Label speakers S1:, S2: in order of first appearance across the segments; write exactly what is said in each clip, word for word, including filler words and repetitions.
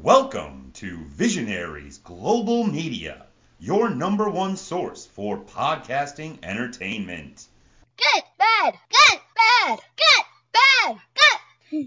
S1: Welcome to Visionaries Global Media, your number one source for podcasting entertainment.
S2: Good, bad, good, bad, good, bad, good.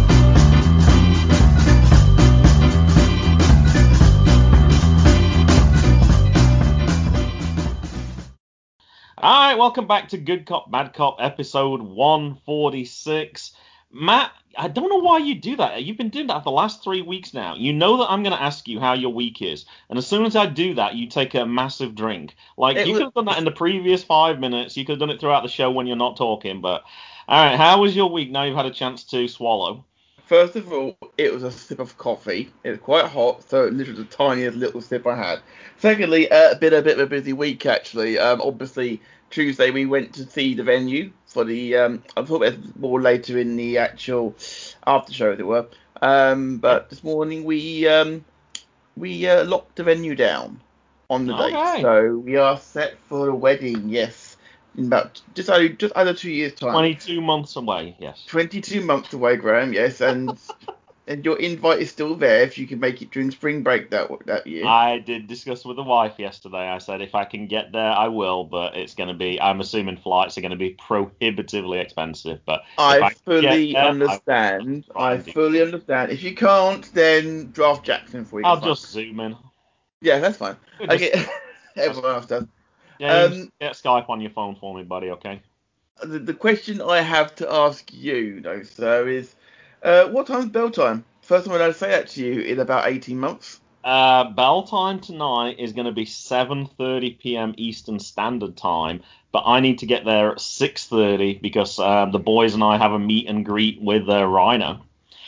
S3: Alright, welcome back to Good Cop, Bad Cop, episode one forty-six. Matt, I don't know why you do that. You've been doing that for the last three weeks now. You know that I'm going to ask you how your week is. And as soon as I do that, you take a massive drink. Like,
S4: It
S3: you
S4: was-
S3: could have done that in the previous five minutes. You could have done it throughout the show when you're not talking. But, alright, how was your week now you've had a chance to swallow?
S4: First of all, it was a sip of coffee. It was quite hot, so literally the tiniest little sip I had. Secondly, uh, a bit a bit of a busy week actually. Um, obviously Tuesday we went to see the venue for the. Um, I'll talk about it more later in the actual after show, as it were. Um, but this morning we um we uh, locked the venue down on the
S3: Okay.
S4: date, so we are set for a wedding. Yes, in about just over just under two years time.
S3: twenty-two months away, yes.
S4: twenty-two months away, Graham, yes, and and your invite is still there if you can make it during spring break that that year.
S3: I did discuss with the wife yesterday. I said if I can get there, I will, but it's going to be, I'm assuming flights are going to be prohibitively expensive. But if
S4: I
S3: I can
S4: fully
S3: get there,
S4: understand.
S3: I will try
S4: I
S3: and do
S4: fully
S3: it.
S4: understand. If you can't, then draft Jackson for you.
S3: I'll
S4: it's fine.
S3: just zoom in.
S4: Yeah, that's fine.
S3: We'll just-
S4: Okay, everyone else does.
S3: James,
S4: Um,
S3: get Skype on your phone for me, buddy, okay?
S4: the, the question I have to ask you, though, sir, is uh, what time's bell time? First time I'd say that to you in about eighteen months.
S3: Uh, bell time tonight is going to be seven thirty p.m. Eastern Standard Time, but I need to get there at six thirty because um, the boys and I have a meet and greet with uh, Rhino.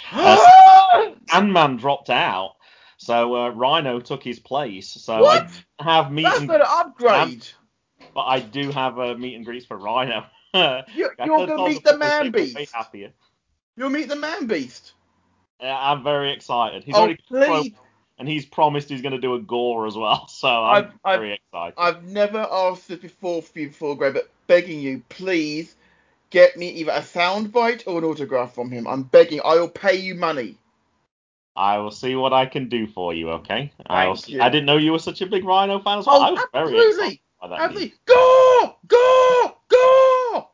S3: Uh, Ant-Man dropped out, so uh, Rhino took his place. So
S4: What?
S3: I have meet
S4: That's
S3: and
S4: an upgrade.
S3: but I do have a meet and greets for Rhino.
S4: You,
S3: I
S4: you're
S3: said
S4: gonna
S3: Tom
S4: meet the
S3: before,
S4: man
S3: he'll be way
S4: beast.
S3: happier.
S4: You'll meet the man beast.
S3: Yeah, I'm very excited. He's
S4: Oh,
S3: already
S4: please.
S3: and he's promised he's going to do a gore as well. So I'm
S4: I've- I've-
S3: very excited.
S4: I've never asked this before for you before, Greg, but begging you, please get me either a soundbite or an autograph from him. I'm begging. I will pay you money.
S3: I will see what I can do for you. Okay. I, will
S4: Thank
S3: see-
S4: you.
S3: I didn't know you were such a big Rhino fan as well.
S4: Oh,
S3: I was very
S4: absolutely.
S3: excited by that news.
S4: Absolutely. Go! Go! Go!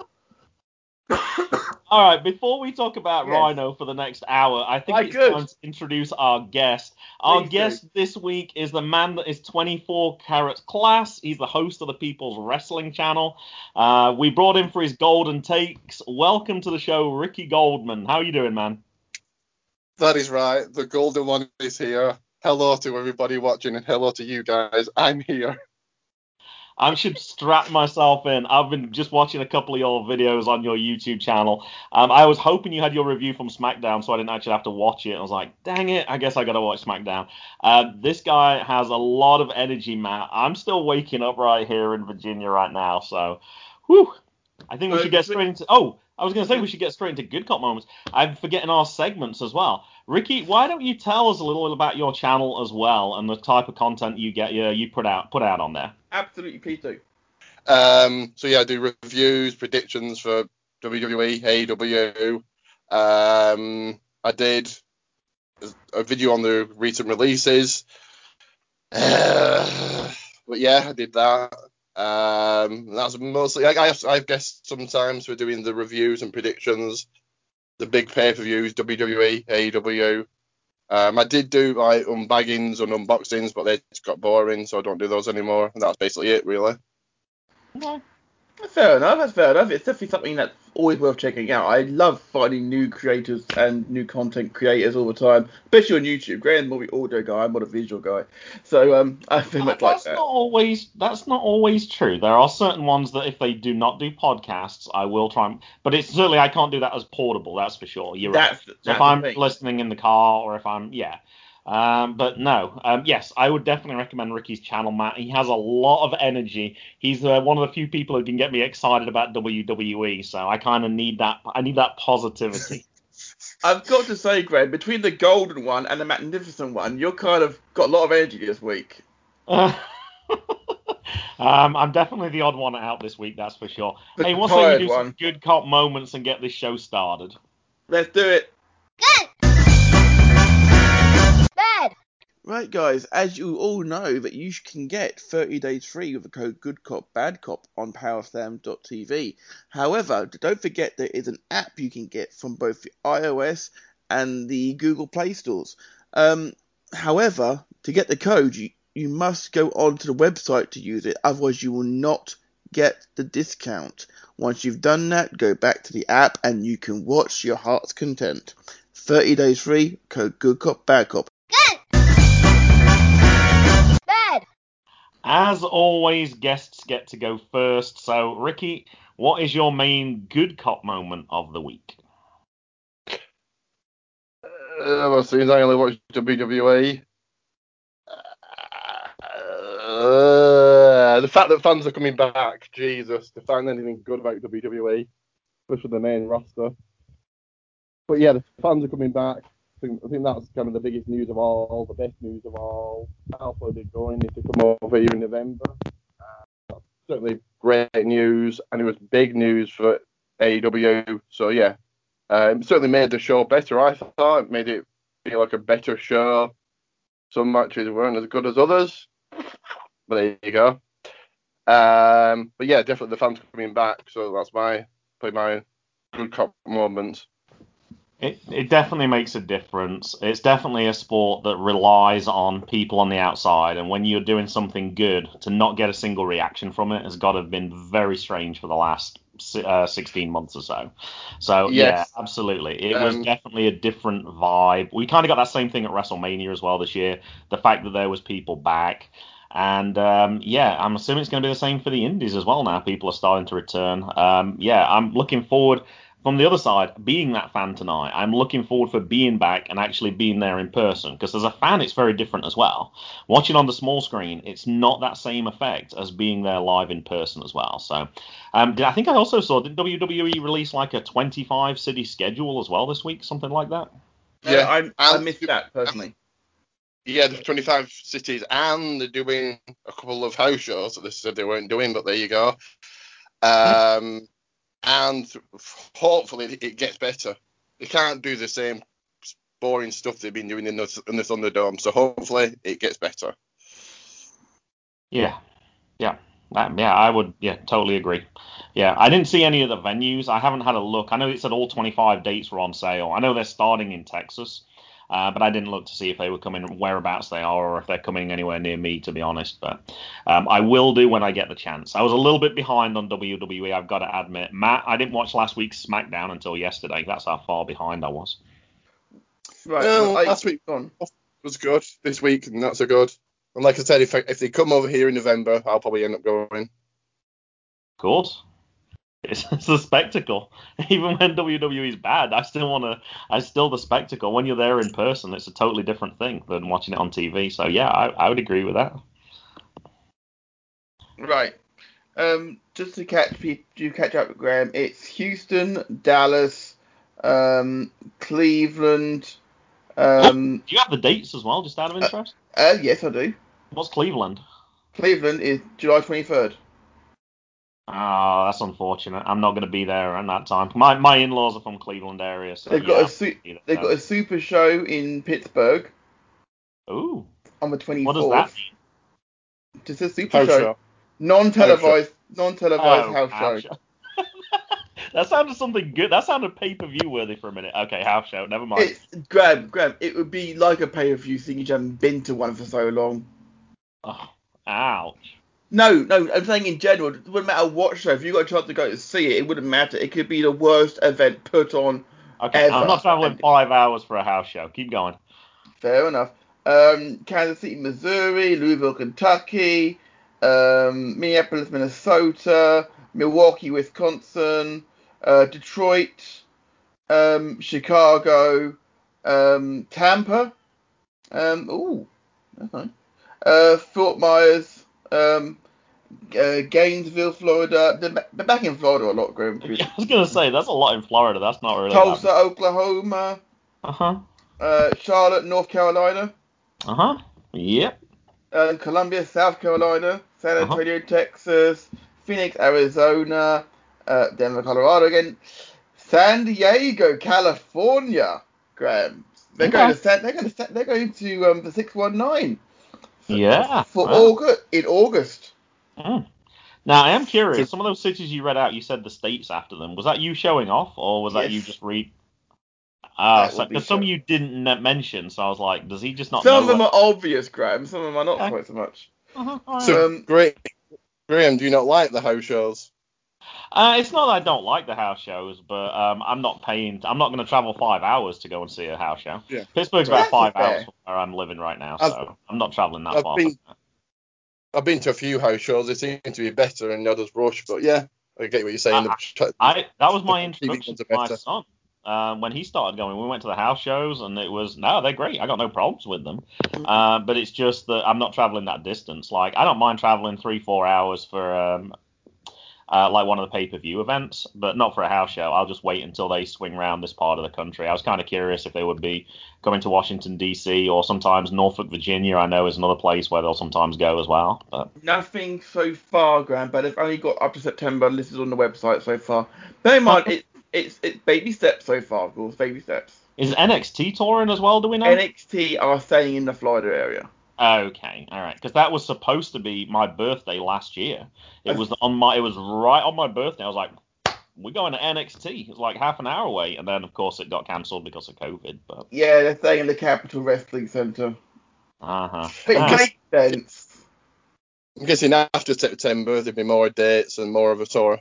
S3: All right, before we talk about
S4: Yes.
S3: Rhino for the next hour, I think
S4: I
S3: it's
S4: could.
S3: time to introduce our guest. Our
S4: Please do.
S3: guest this week is the man that is twenty-four karat class. He's the host of the People's Wrestling Channel. Uh, we brought him for his golden takes. Welcome to the show, Ricky Goldman. How are you doing, man?
S5: That is right. The golden one is here. Hello to everybody watching and hello to you guys. I'm here.
S3: I should strap myself in. I've been just watching a couple of your videos on your YouTube channel. Um, I was hoping you had your review from SmackDown, so I didn't actually have to watch it. I was like, dang it, I guess I got to watch SmackDown. Uh, this guy has a lot of energy, Matt. I'm still waking up right here in Virginia right now, so whew. I think we
S4: Uh,
S3: should get
S4: swi-
S3: straight into. Oh, I was going to say we should get straight into Good Cop moments. I'm forgetting our segments as well. Ricky, why don't you tell us a little about your channel as well and the type of content you get you, you put out put out on there?
S4: Absolutely, please do.
S5: Um, so yeah, I do reviews, predictions for W W E, A E W. Um, I did a video on the recent releases. Uh, but yeah, I did that. Um, that's mostly. I, I have, I have guests sometimes for doing the reviews and predictions, the big pay-per-views, W W E, A E W. Um, I did do like unbaggings and unboxings, but they just got boring, so I don't do those anymore. And that's basically it, really.
S3: Okay.
S4: That's fair enough. That's fair enough. It's definitely something that's always worth checking out. I love finding new creators and new content creators all the time, especially on YouTube. Graham's more the audio guy. I'm more the visual guy. So um, I very much like
S3: That's
S4: that.
S3: not always that's not always true. There are certain ones that if they do not do podcasts, I will try. And, but it's certainly I can't do that as portable. That's for sure. You're right.
S4: That's,
S3: So
S4: that's
S3: if I'm
S4: the thing.
S3: listening in the car or if I'm yeah. Um, but no, um, yes, I would definitely recommend Ricky's channel, Matt. He has a lot of energy. He's uh, one of the few people who can get me excited about W W E. So I kind of need that. I need that positivity.
S4: I've got to say, Graham, between the golden one and the magnificent one, you're kind of got a lot of energy this week.
S3: Uh, um, I'm definitely the odd one out this week, that's for sure.
S4: The
S3: Hey, what's saying we
S4: tired
S3: do
S4: one.
S3: some good cop moments and get this show started?
S4: Let's do it.
S2: Good. Bad.
S4: Right, guys, as you all know that you can get thirty days free with the code Good Cop Bad Cop on powerslam dot t v. However, don't forget there is an app you can get from both the iOS and the Google Play stores. Um, however, to get the code, you, you must go onto the website to use it, otherwise you will not get the discount. Once you've done that, go back to the app and you can watch your heart's content. thirty days free, code Good Cop Bad Cop.
S2: Good. Bad.
S3: As always, guests get to go first. So, Ricky, what is your main good cop moment of the week?
S5: Uh, well, since I only watch W W E, uh, the fact that fans are coming back, Jesus, to find anything good about W W E, especially the main roster. But yeah, the fans are coming back. I think, I think that's kind of the biggest news of all, the best news of all. How far they're going if they come over here in November. Uh, certainly great news, and it was big news for A E W. So yeah, uh, it certainly made the show better. I thought it made it feel like a better show. Some matches weren't as good as others, but there you go. Um, but yeah, definitely the fans coming back. So that's my probably my good cop moment.
S3: It, it definitely makes a difference. It's definitely a sport that relies on people on the outside, and when you're doing something good, to not get a single reaction from it has got to have been very strange for the last uh, sixteen months or so. So,
S5: Yes.
S3: yeah, absolutely. It was
S5: Um,
S3: definitely a different vibe. We kind of got that same thing at WrestleMania as well this year. The fact that there was people back. And um, yeah, I'm assuming it's going to be the same for the Indies as well now. People are starting to return. Um, yeah, I'm looking forward. From the other side, being that fan tonight, I'm looking forward for being back and actually being there in person. Because as a fan, it's very different as well. Watching on the small screen, it's not that same effect as being there live in person as well. So, um, I think I also saw, did W W E release like a twenty-five city schedule as well this week, something like that?
S4: Yeah,
S5: Yeah,
S4: I, I
S5: and-
S4: missed that personally.
S5: Yeah, there's twenty-five cities, and they're doing a couple of house shows that they said they weren't doing, but there you go. Um, and hopefully it gets better. They can't do the same boring stuff they've been doing in the, in the Thunderdome, so hopefully it gets better.
S3: Yeah, yeah, that, yeah. I would, yeah, totally agree. Yeah, I didn't see any of the venues. I haven't had a look. I know it said all twenty-five dates were on sale. I know they're starting in Texas, uh, but I didn't look to see if they were coming, whereabouts they are, or if they're coming anywhere near me, to be honest. But um, I will do when I get the chance. I was a little bit behind on W W E, I've got to admit. Matt, I didn't watch last week's SmackDown until yesterday. That's how far behind I was.
S4: Right,
S5: Well,
S4: well, I,
S5: last week
S4: go on.
S5: was good. This week, not so good. And like I said, if I, if they come over here in November, I'll probably end up going.
S3: Of course. It's, it's a spectacle. Even when W W E is bad, I still want to. I still the spectacle. When you're there in person, it's a totally different thing than watching it on T V. So yeah, I, I would agree with that.
S4: Right. Um, just to catch people, to catch up with Graham, it's Houston, Dallas, um, Cleveland. Um,
S3: Do you have the dates as well, just out of interest?
S4: uh, yes, I do.
S3: What's Cleveland?
S4: Cleveland is July twenty-third.
S3: Oh, that's unfortunate. I'm not going to be there at that time. My my in-laws are from Cleveland area, so
S4: They've
S3: yeah.
S4: got a
S3: I'll
S4: su-
S3: be there
S4: they've got
S3: then.
S4: a super show in Pittsburgh
S3: Ooh,
S4: on the
S3: what does that
S4: twenty-fourth.
S3: mean?
S4: Just a super
S5: House
S4: show.
S5: show.
S4: Non-televised, non-televised
S3: Oh,
S4: house
S3: house
S4: show.
S3: show. That sounded something good. That sounded pay-per-view worthy for a minute. Okay, house show. Never mind.
S4: It's Graham, Graham. It would be like a pay-per-view thing if you haven't been to one for so long.
S3: Oh, ouch.
S4: No, no, I'm saying in general, it wouldn't matter what show. If you got a chance to go to see it, it wouldn't matter. It could be the worst event put on
S3: Okay,
S4: ever.
S3: I'm not traveling
S4: And
S3: five hours for a house show. Keep going.
S4: fair enough. Um, Kansas City, Missouri, Louisville, Kentucky, um, Minneapolis, Minnesota, Milwaukee, Wisconsin, uh, Detroit, um, Chicago, um, Tampa. Um, ooh, that's nice. Uh, Fort Myers, um, uh, Gainesville, Florida. They're, ba- they're back in Florida a lot, Graham.
S3: I was gonna say that's a lot in Florida. That's not really
S4: Tulsa,
S3: that.
S4: Oklahoma,
S3: Uh huh.
S4: uh, Charlotte, North Carolina,
S3: Uh huh. Yep.
S4: uh, Columbia, South Carolina, San
S3: Uh huh.
S4: Antonio, Texas, Phoenix, Arizona, uh, Denver, Colorado again, San Diego, California, Graham. They're
S3: Okay.
S4: going to set. They're going to set. They're going to um, the six one nine. For,
S3: Yeah.
S4: For
S3: Wow.
S4: August in August.
S3: Mm. Now I am curious.
S5: So-
S3: Some of those cities you read out, you said the states after them. Was that you showing off, or was that you
S4: Yes.
S3: just read? Ah,
S4: That
S3: so
S4: will be
S3: because some
S4: shown.
S3: you didn't n- mention, so I was like, does he just not
S4: Some
S3: know?
S4: of them
S3: where-
S4: are obvious, Graham. Some of them are not
S3: Okay.
S4: quite so much.
S3: Uh-huh, all right.
S5: So,
S4: Um,
S5: great. Graham, do you not like the house shows?
S3: Uh, it's not that I don't like the house shows, but um, I'm not paying. I'm not going to travel five hours to go and see a house show.
S5: Yeah.
S3: Pittsburgh's
S4: Well,
S3: about
S4: that's
S3: five
S4: fair.
S3: hours from where I'm living right now,
S5: I've-
S3: so I'm not traveling that
S5: I've
S3: far.
S5: been- I've been to a few house shows. They seem to be better and others rush, but yeah, I get what you're saying.
S3: I-
S5: The-
S3: I that was my
S5: the T V
S3: introduction
S5: ones
S3: to
S5: are
S3: my
S5: better.
S3: son. Uh, when he started going, we went to the house shows, and it was no, they're great. I got no problems with them. Uh, but it's just that I'm not traveling that distance. Like I don't mind traveling three, four hours for um, uh, like one of the pay-per-view events, but not for a house show. I'll just wait until they swing around this part of the country. I was kind of curious if they would be coming to Washington D C or sometimes Norfolk, Virginia. I know is another place where they'll sometimes go as well. But
S4: Nothing so far, Graham, but they've only got up to September listed on the website so far. Bear in mind, it, it's it's baby steps so far, of course, baby steps.
S3: is N X T touring as well? Do we know?
S4: N X T are staying in the Florida area.
S3: Okay, all right, because that was supposed to be my birthday last year. It was on my, it was right on my birthday. I was like, we're going to N X T. It's like half an hour away, and then of course it got cancelled because of COVID. But
S4: Yeah, they're staying in the Capital Wrestling Center.
S3: uh huh.
S4: It
S3: Ah,
S4: makes sense.
S5: I'm guessing after September there'll be more dates and more of a tour.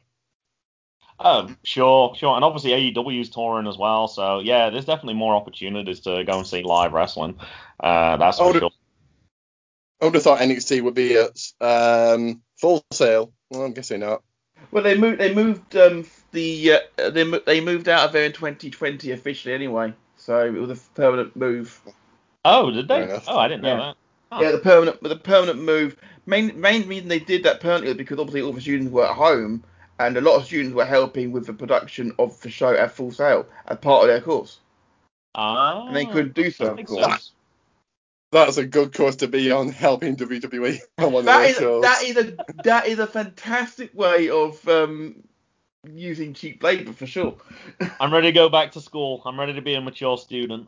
S3: oh, sure, sure, and obviously A E W's touring as well. So yeah, there's definitely more opportunities to go and see live wrestling. Uh, that's
S5: I
S3: for
S5: would,
S3: sure.
S5: I would have thought N X T would be at um, Full Sail. Well, I'm guessing not.
S4: Well, they moved. They moved um the uh, they mo- they moved out of there in twenty twenty officially anyway. So it was a permanent move.
S3: Oh, did
S5: Fair
S3: they?
S5: enough.
S3: Oh, I didn't know
S4: Yeah.
S3: that. Huh.
S4: Yeah, the permanent the permanent move. Main main reason they did that permanently was because obviously all the students were at home, and a lot of students were helping with the production of the show at Full Sail as part of their course,
S3: Ah,
S4: and they couldn't do so,
S3: that
S4: of
S3: makes
S4: course.
S3: sense.
S5: That's a good course to be on, helping W W E on one of
S4: That
S5: their
S4: is
S5: shows.
S4: that is a that is a fantastic way of um, using cheap labour for sure.
S3: I'm ready to go back to school. I'm ready to be a mature student.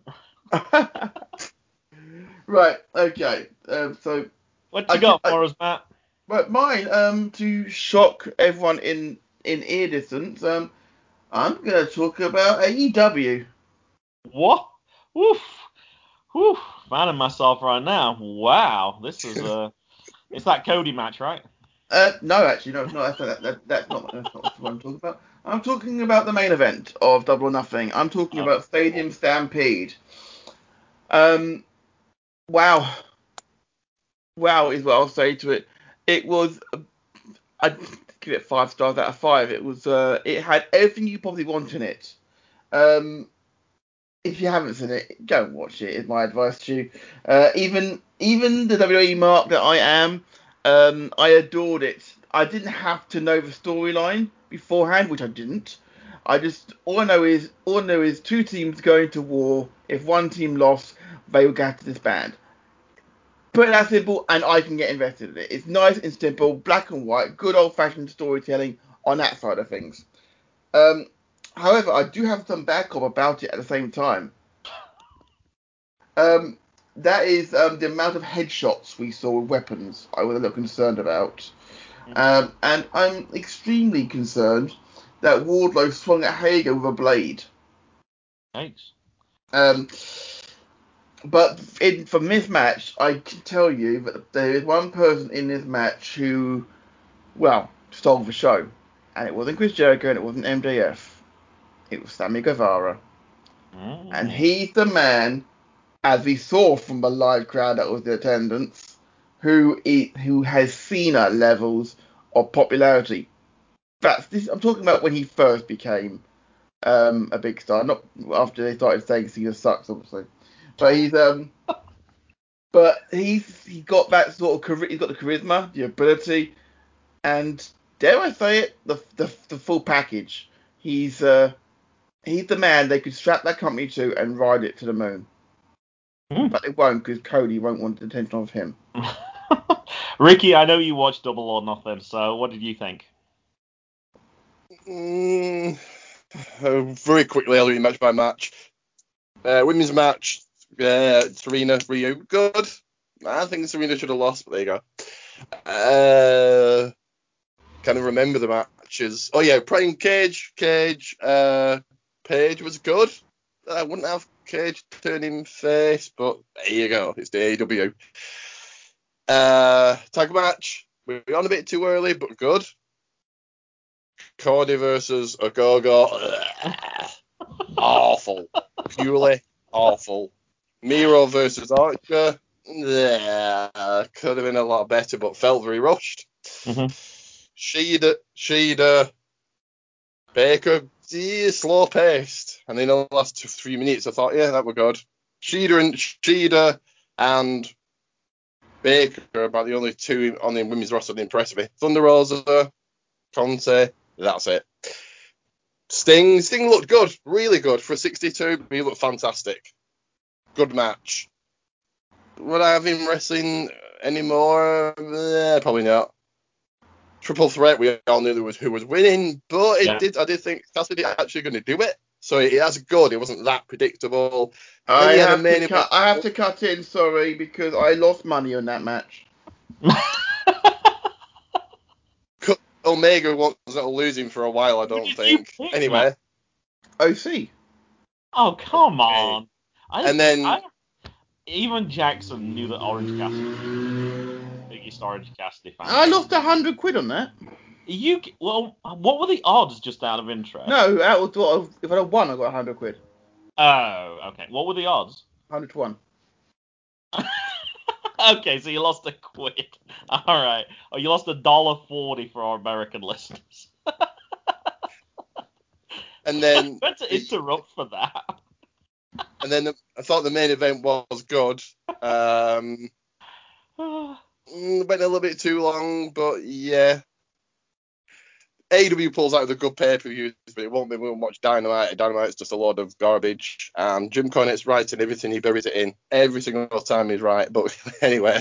S4: Right. Okay. Um, so,
S3: What you
S4: I
S3: got
S4: could- I-
S3: for us, Matt?
S4: but mine, um, to shock everyone in in ear distance, um, I'm gonna talk about A E W.
S3: What? Woof. Woof. Finding myself right now. Wow. This is uh it's that Cody match, right?
S4: Uh, no, actually, no, no, that's, that, that, that's not that's not what I'm talking about. I'm talking about the main event of Double or Nothing. I'm talking
S3: Oh.
S4: about Stadium Stampede. Um, wow, wow is what I'll say to it. It was, I'd give it five stars out of five. It was, uh, it had everything you probably want in it. Um, if you haven't seen it, go and watch it. Is my advice to you. Uh, even even the W W E mark that I am, um, I adored it. I didn't have to know the storyline beforehand, which I didn't. I just all I know is all I know is two teams going to war. If one team lost, they would have to disband. Put it that simple, and I can get invested in it. It's nice and simple, black and white, good old-fashioned storytelling on that side of things. Um, however, I do have some bad cop about it at the same time. Um, that is um, the amount of headshots we saw with weapons. I was a little concerned about, um, and I'm extremely concerned that Wardlow swung at Hager with a blade.
S3: Thanks.
S4: Um, but in, from this match, I can tell you that there is one person in this match who, well, stole the show. And it wasn't Chris Jericho and it wasn't M J F. It was Sammy Guevara.
S3: Mm.
S4: And he's the man, as we saw from the live crowd that was in attendance, who is, who has Cena levels of popularity. That's this. I'm talking about when he first became um, a big star, not after they started saying Cena sucks, obviously. But he's um, but he's he got that sort of chari- he's got the charisma, the ability, and dare I say it, the the, the full package. He's uh, he's the man they could strap that company to and ride it to the moon.
S3: Hmm.
S4: But it won't, because Cody won't want the attention of him.
S3: Ricky, I know you watched Double or Nothing, so what did you think?
S5: Mm, uh, very quickly, I'll do match by match. Uh, women's match, Uh, Serena, Ryu, good. I think Serena should have lost, but there you go. Uh, kind of remember the matches. Oh yeah, Brian Cage, Cage, uh, Page was good. I wouldn't have Cage turning face, but there you go. It's the A E W. Uh, tag match. We were on a bit too early, but good. Cody versus Ogogo. Awful. Purely awful. Miro versus Archer. Yeah, could have been a lot better, but felt very rushed.
S3: Mm-hmm.
S5: Shida, Shida, Baker, yeah, slow paced. And in the last two, three minutes, I thought, yeah, that were good. Shida and Shida and Baker are about the only two on the women's roster that impressed me. Thunder Rosa, Conte, that's it. Sting, Sting looked good, really good for a sixty-two. He looked fantastic. Good match. Would I have him wrestling anymore? Eh, probably not. Triple threat, we all knew there was who was winning, but it
S3: Yeah.
S5: did. I did think Cassidy actually going to do it. So it has good. It wasn't that predictable. And then
S4: I
S5: you had
S4: have
S5: the main
S4: to
S5: event.
S4: cut. I have to cut in. Sorry, because I lost money on that match.
S5: Omega wasn't losing for a while, I don't
S3: did you
S5: think.
S3: pick
S5: Anyway,
S4: O C.
S3: Oh, come
S5: Okay.
S3: on. I,
S5: and then
S3: I, even Jackson knew that Orange Cassidy was the biggest Orange Cassidy fan.
S4: I lost a hundred quid on that.
S3: You well, what were the odds, just out of interest?
S4: No, that was what. If I had won, I got a hundred quid.
S3: Oh, okay. What were the odds?
S4: Hundred to one.
S3: Okay, so you lost a quid. All right. Oh, you lost a dollar forty for our American listeners.
S5: and then
S3: I had to interrupt for that.
S5: and then the, I thought the main event was good. Um, mm, went a little bit too long, but yeah. A E W pulls out the good pay-per-views, but it won't be. We won't watch Dynamite. Dynamite's just a load of garbage. And Jim Cornette's right in everything. He buries it in. Every single time he's right. But anyway.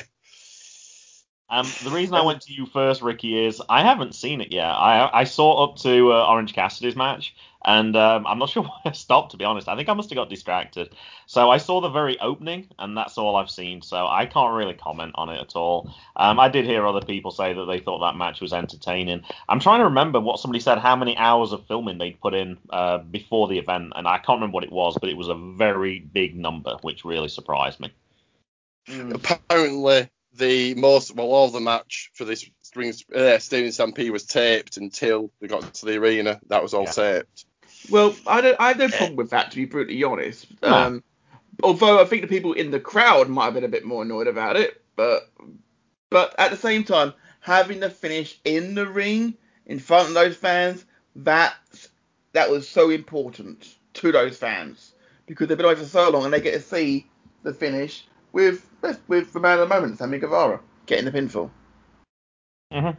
S3: Um, the reason I went to you first, Ricky, is I haven't seen it yet. I I saw up to uh, Orange Cassidy's match, and um, I'm not sure why I stopped, to be honest. I think I must have got distracted. So I saw the very opening, and that's all I've seen. So I can't really comment on it at all. Um, I did hear other people say that they thought that match was entertaining. I'm trying to remember what somebody said, how many hours of filming they'd put in uh, before the event, and I can't remember what it was, but it was a very big number, which really surprised me.
S4: Mm.
S5: Apparently, the most, well, all the match for this uh, Stadium Stampede was taped until they got to the arena. That was all
S3: Yeah.
S5: taped.
S4: Well, I don't. I have no problem with that, to be brutally honest.
S3: No.
S4: Um, although I think the people in the crowd might have been a bit more annoyed about it, but but at the same time, having the finish in the ring in front of those fans, that that was so important to those fans because they've been away for so long and they get to see the finish with with the man of the moment, Sammy Guevara, getting the pinfall.
S3: Mm-hmm.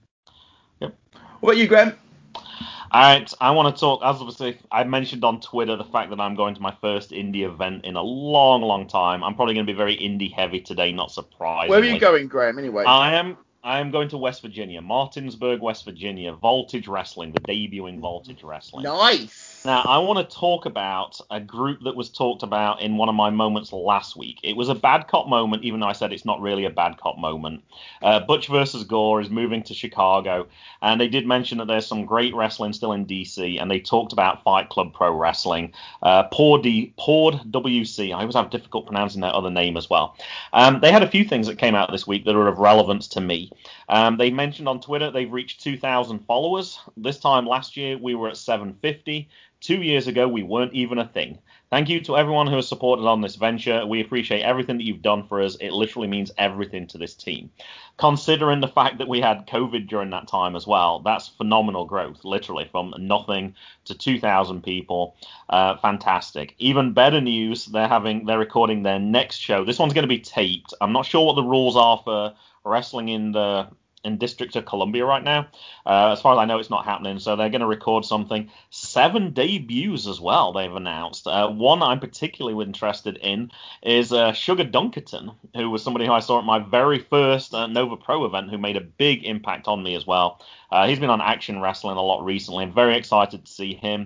S3: Yep.
S4: What about you, Graham?
S3: All right, I want to talk, as obviously I mentioned on Twitter, the fact that I'm going to my first indie event in a long, long time. I'm probably going to be very indie heavy today, not surprisingly.
S4: Where are you going, Graham, anyway?
S3: I am I am going to West Virginia, Martinsburg, West Virginia, Voltage Wrestling, the debuting Voltage Wrestling.
S4: Nice.
S3: Now, I want to talk about a group that was talked about in one of my moments last week. It was a bad cop moment, even though I said it's not really a bad cop moment. Uh, Butch versus Gore is moving to Chicago, and they did mention that there's some great wrestling still in D C, and they talked about Fight Club Pro Wrestling, uh, Pord, D, Pord W C. I always have difficult pronouncing their other name as well. Um, they had a few things that came out this week that are of relevance to me. Um, they mentioned on Twitter they've reached two thousand followers. This time last year, we were at seven fifty. Two years ago, we weren't even a thing. Thank you to everyone who has supported on this venture. We appreciate everything that you've done for us. It literally means everything to this team. Considering the fact that we had COVID during that time as well, that's phenomenal growth, literally, from nothing to two thousand people. Uh, fantastic. Even better news, they're having they're recording their next show. This one's going to be taped. I'm not sure what the rules are for wrestling in the in District of Columbia right now. Uh, as far as I know, it's not happening, so they're going to record something. Seven debuts as well, they've announced. Uh, one I'm particularly interested in is uh, Sugar Dunkerton, who was somebody who I saw at my very first uh, Nova Pro event, who made a big impact on me as well. Uh, he's been on Action Wrestling a lot recently. I'm very excited to see him.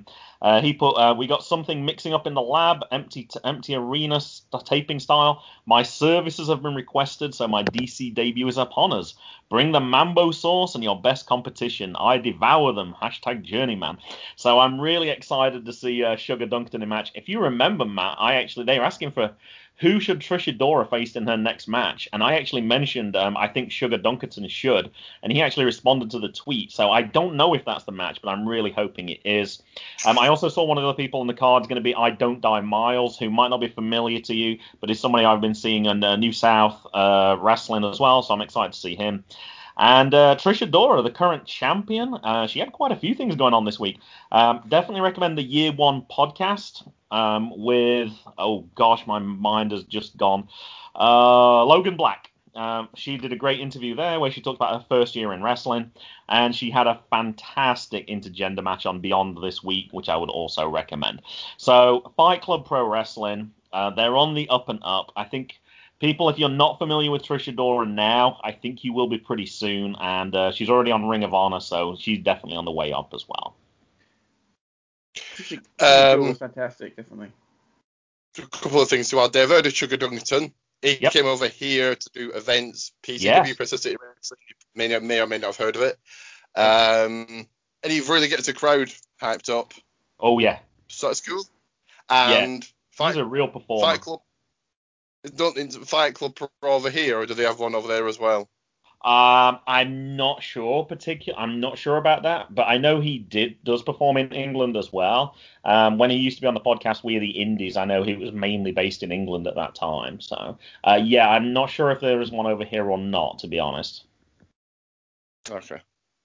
S3: Uh, he put, uh, we got something mixing up in the lab, empty to empty arena st- taping style. My services have been requested, so my D C debut is upon us. Bring the Mambo sauce and your best competition. I devour them. Hashtag Journeyman. So I'm really excited to see uh, Sugar Dunkerton in match. If you remember, Matt, I actually they were asking for who should Trish Adora face in her next match, and I actually mentioned um, I think Sugar Dunkerton should, and he actually responded to the tweet. So I don't know if that's the match, but I'm really hoping it is. Um, I also saw one of the people in the card is going to be I Don't Die Miles, who might not be familiar to you, but is somebody I've been seeing on uh, New South uh, Wrestling as well, so I'm excited to see him. And uh, Trish Adora, the current champion, uh, she had quite a few things going on this week. Um, definitely recommend the Year One podcast um, with, oh gosh, my mind has just gone, uh, Logan Black. Um, she did a great interview there where she talked about her first year in wrestling, and she had a fantastic intergender match on Beyond this week, which I would also recommend. So Fight Club Pro Wrestling, uh, they're on the up and up. I think people, if you're not familiar with Trish Adora now, I think you will be pretty soon, and uh, she's already on Ring of Honor, so she's definitely on the way up as well.
S4: Trish
S5: Um,
S4: Adora was fantastic, definitely.
S5: A couple of things to add there. I've heard of Sugar Dunkerton. He
S3: Yep.
S5: came over here to do events, P C W,
S3: Yes.
S5: Princess City Wrestling. You may, may or may not have heard of it. Um, and he really gets the crowd hyped up.
S3: Oh, yeah.
S5: So that's cool.
S3: Yeah.
S5: And Fight,
S3: He's a real performer.
S5: Fight Club, don't Fight Club Pro over here, or do they have one over there as well?
S3: Um, I'm not sure particular. I'm not sure about that, but I know he did does perform in England as well. Um, when he used to be on the podcast We Are the Indies, I know he was mainly based in England at that time. So, uh, yeah, I'm not sure if there is one over here or not, to be honest.
S5: Okay.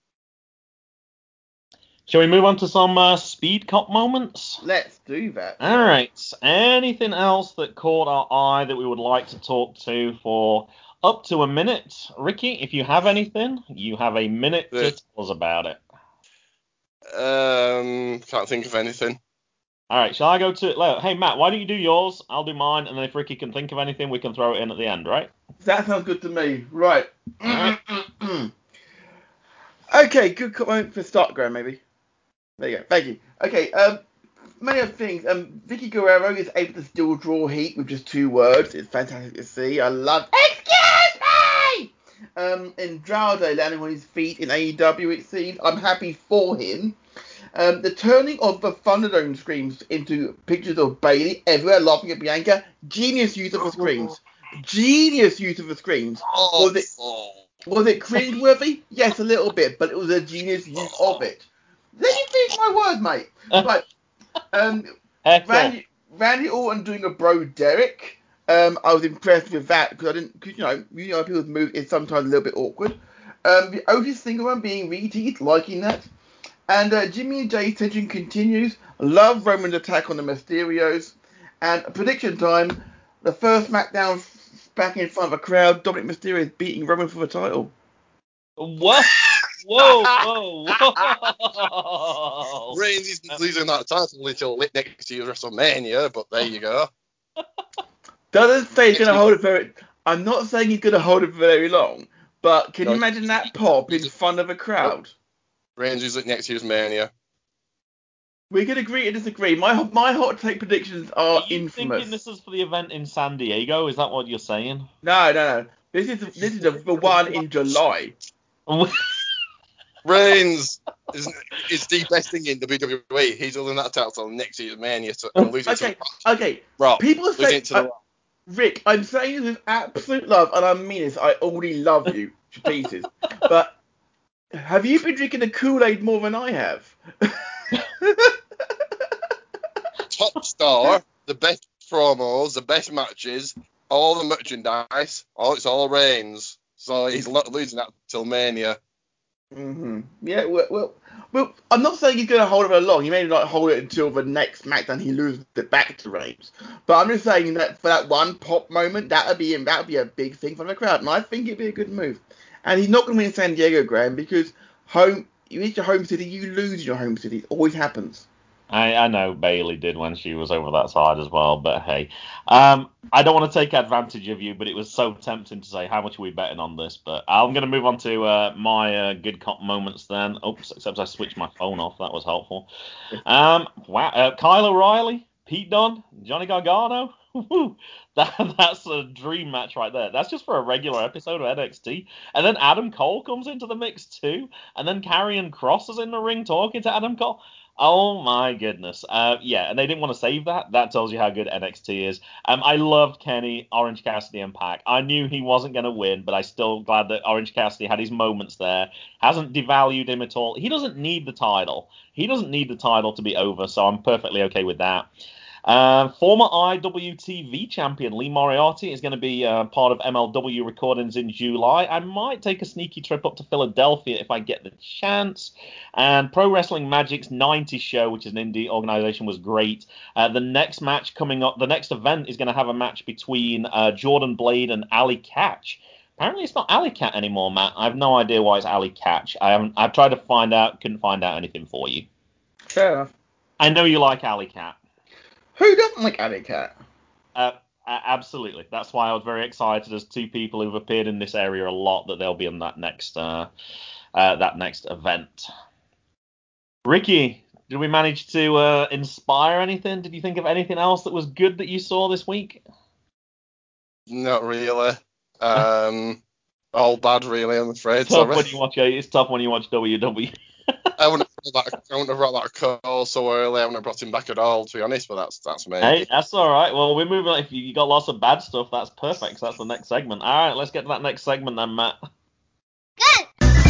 S3: Shall we move on to some uh, Speed Cop moments?
S4: Let's do that.
S3: All right. Anything else that caught our eye that we would like to talk to for up to a minute? Ricky, if you have anything, you have a minute to
S5: Yeah.
S3: tell us about it.
S5: Um, can't think of anything.
S3: All right, shall I go to... Well, hey, Matt, why don't you do yours? I'll do mine, and then if Ricky can think of anything, we can throw it in at the end, right?
S4: That sounds good to me. Right.
S3: All right.
S4: Okay, good comment for start, Graham, maybe. There you go. Thank you. Okay, um, many other things. Um, Vicky Guerrero is able to still draw heat with just two words. It's fantastic to see. I love... Excuse me! Um, Andrade landing on his feet in A E W, it seems. I'm happy for him. Um, the turning of the Thunderdome screams into pictures of Bailey everywhere laughing at Bianca. Genius use of the screams. Genius use of the screams. Was it... Was it cringeworthy? Yes, a little bit, but it was a genius use of it. Let me finish my word, mate. Right. Um,
S3: Heck yeah.
S4: Randy, Randy Orton doing a bro Derek. Um, I was impressed with that because I didn't, cause, you know, you know, people's move is sometimes a little bit awkward. Um, the Otis single one being re-teased, liking that. And uh, Jimmy and Jay's tension continues. Love Roman's attack on the Mysterios. And prediction time: the first SmackDown back in front of a crowd, Dominic Mysterio is beating Roman for the title.
S3: What? Whoa, whoa, whoa.
S5: Reigns isn't losing that title until next year's WrestleMania, but there you go.
S4: Doesn't say he's going to hold it very... I'm not saying he's going to hold it for very long, but can
S5: No,
S4: you imagine that pop in front of a crowd?
S5: Reigns is at next year's Mania.
S4: We can agree to disagree. My my hot take predictions are
S3: Are you
S4: infamous.
S3: thinking this is for the event in San Diego? Is that what you're saying?
S4: No, no, no. This is this is the, the one in July.
S5: Reigns is, is the best thing in W W E. He's holding that title next year's Mania, so he'll lose it
S4: Okay,
S5: to
S4: okay.
S5: Rock.
S4: People
S5: Lose
S4: say,
S5: it to the
S4: uh,
S5: Rock.
S4: Rick, I'm saying this with absolute love, and I mean this. I already love you to pieces. But have you been drinking the Kool-Aid more than I have?
S5: Top star, the best promos, the best matches, all the merchandise, all it's all Reigns. So he's lo- losing that till Mania.
S4: Mm-hmm. Yeah, well, well, well, I'm not saying he's going to hold it for long. He may not hold it until the next SmackDown he loses it back to Reigns. But I'm just saying that for that one pop moment, that would be that would be a big thing for the crowd, and I think it'd be a good move. And he's not going to win in San Diego, Graham, because home you reach your home city, you lose your home city. It always happens.
S3: I, I know Bailey did when she was over that side as well, but hey. Um, I don't want to take advantage of you, but it was so tempting to say, how much are we betting on this? But I'm going to move on to uh, my uh, good cop moments then. Oops, except I switched my phone off. That was helpful. Um, wow, uh, Kyle O'Reilly, Pete Dunne, Johnny Gargano. Woo, that, that's a dream match right there. That's just for a regular episode of N X T. And then Adam Cole comes into the mix too. And then Karrion Kross is in the ring talking to Adam Cole. Oh my goodness. Uh, yeah, and they didn't want to save that. That tells you how good N X T is. Um, I loved Kenny, Orange Cassidy, and Pac. I knew he wasn't going to win, but I still glad that Orange Cassidy had his moments there. Hasn't devalued him at all. He doesn't need the title. He doesn't need the title to be over, so I'm perfectly okay with that. Uh, former I W T V champion Lee Moriarty is going to be uh, part of M L W recordings in July. I might take a sneaky trip up to Philadelphia if I get the chance. And Pro Wrestling Magic's ninety show, which is an indie organization, was great. Uh, the next match coming up, the next event is going to have a match between uh, Jordan Blade and Ali Catch. Apparently it's not Ali Cat anymore, Matt. I have no idea why it's Ali Catch. I haven't. I've tried to find out, couldn't find out anything for you.
S4: Fair enough.
S3: I know you like Ali Cat.
S4: Who doesn't like Ali Cat?
S3: Uh, absolutely. That's why I was very excited as two people who've appeared in this area a lot that they'll be in that next uh, uh, that next event. Ricky, did we manage to uh, inspire anything? Did you think of anything else that was good that you saw this week?
S5: Not really. Um, all bad, really, I'm afraid.
S3: It's tough
S5: Sorry.
S3: when you watch. It's tough when you watch W W E.
S5: I wouldn't have brought that, I wouldn't have brought that call so early. I wouldn't have brought him back at all, to be honest, but that's that's me.
S3: Hey, that's all right. Well, we're moving on. If you got lots of bad stuff, that's perfect. So that's the next segment. All right, let's get to that next segment then, Matt.
S2: Good.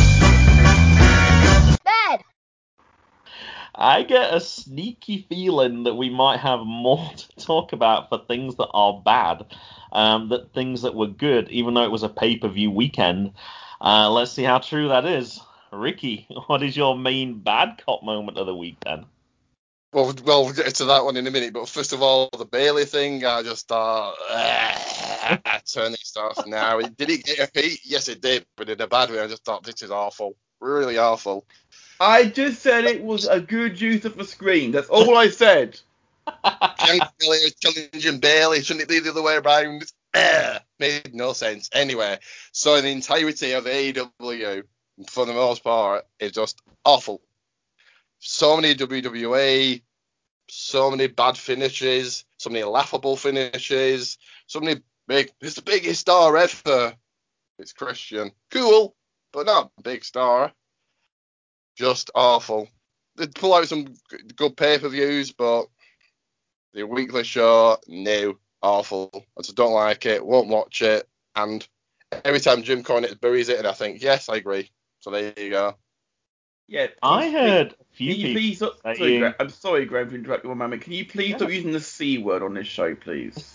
S2: Bad.
S3: I get a sneaky feeling that we might have more to talk about for things that are bad, um, that things that were good, even though it was a pay-per-view weekend. Uh, let's see how true that is. Ricky, what is your main bad cop moment of the week then?
S5: Well, well, we'll get to that one in a minute. But first of all, the Bailey thing, I just thought, ah, turn this off now. Did it get a heat? Yes, it did, but in a bad way. I just thought, this is awful. Really awful.
S4: I just said it was a good use of the screen. That's all I said.
S5: Bianca Belair is challenging Bailey. Shouldn't it be the other way around? Uh, made no sense. Anyway, so the entirety of A E W, for the most part, is just awful. So many W W E, so many bad finishes, so many laughable finishes, so many big. It's the biggest star ever. It's Christian. Cool, but not big star. Just awful. They pull out some good pay-per-views, but the weekly show, no, awful. I just don't like it, won't watch it, and every time Jim Cornette buries it, and I think, yes, I agree. So there you go.
S4: Yeah.
S3: I heard a few
S4: Can you
S3: people
S4: please stop, sorry,
S3: saying...
S4: Graham, I'm sorry, Graham, to interrupt you one moment. Can you please
S3: Yeah.
S4: stop using the C word on this show, please?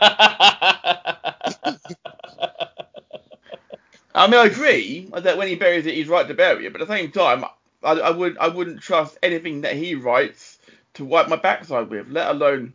S4: I mean, I agree that when he buries it, he's right to bury it, but at the same time, I, I would I wouldn't trust anything that he writes to wipe my backside with, let alone.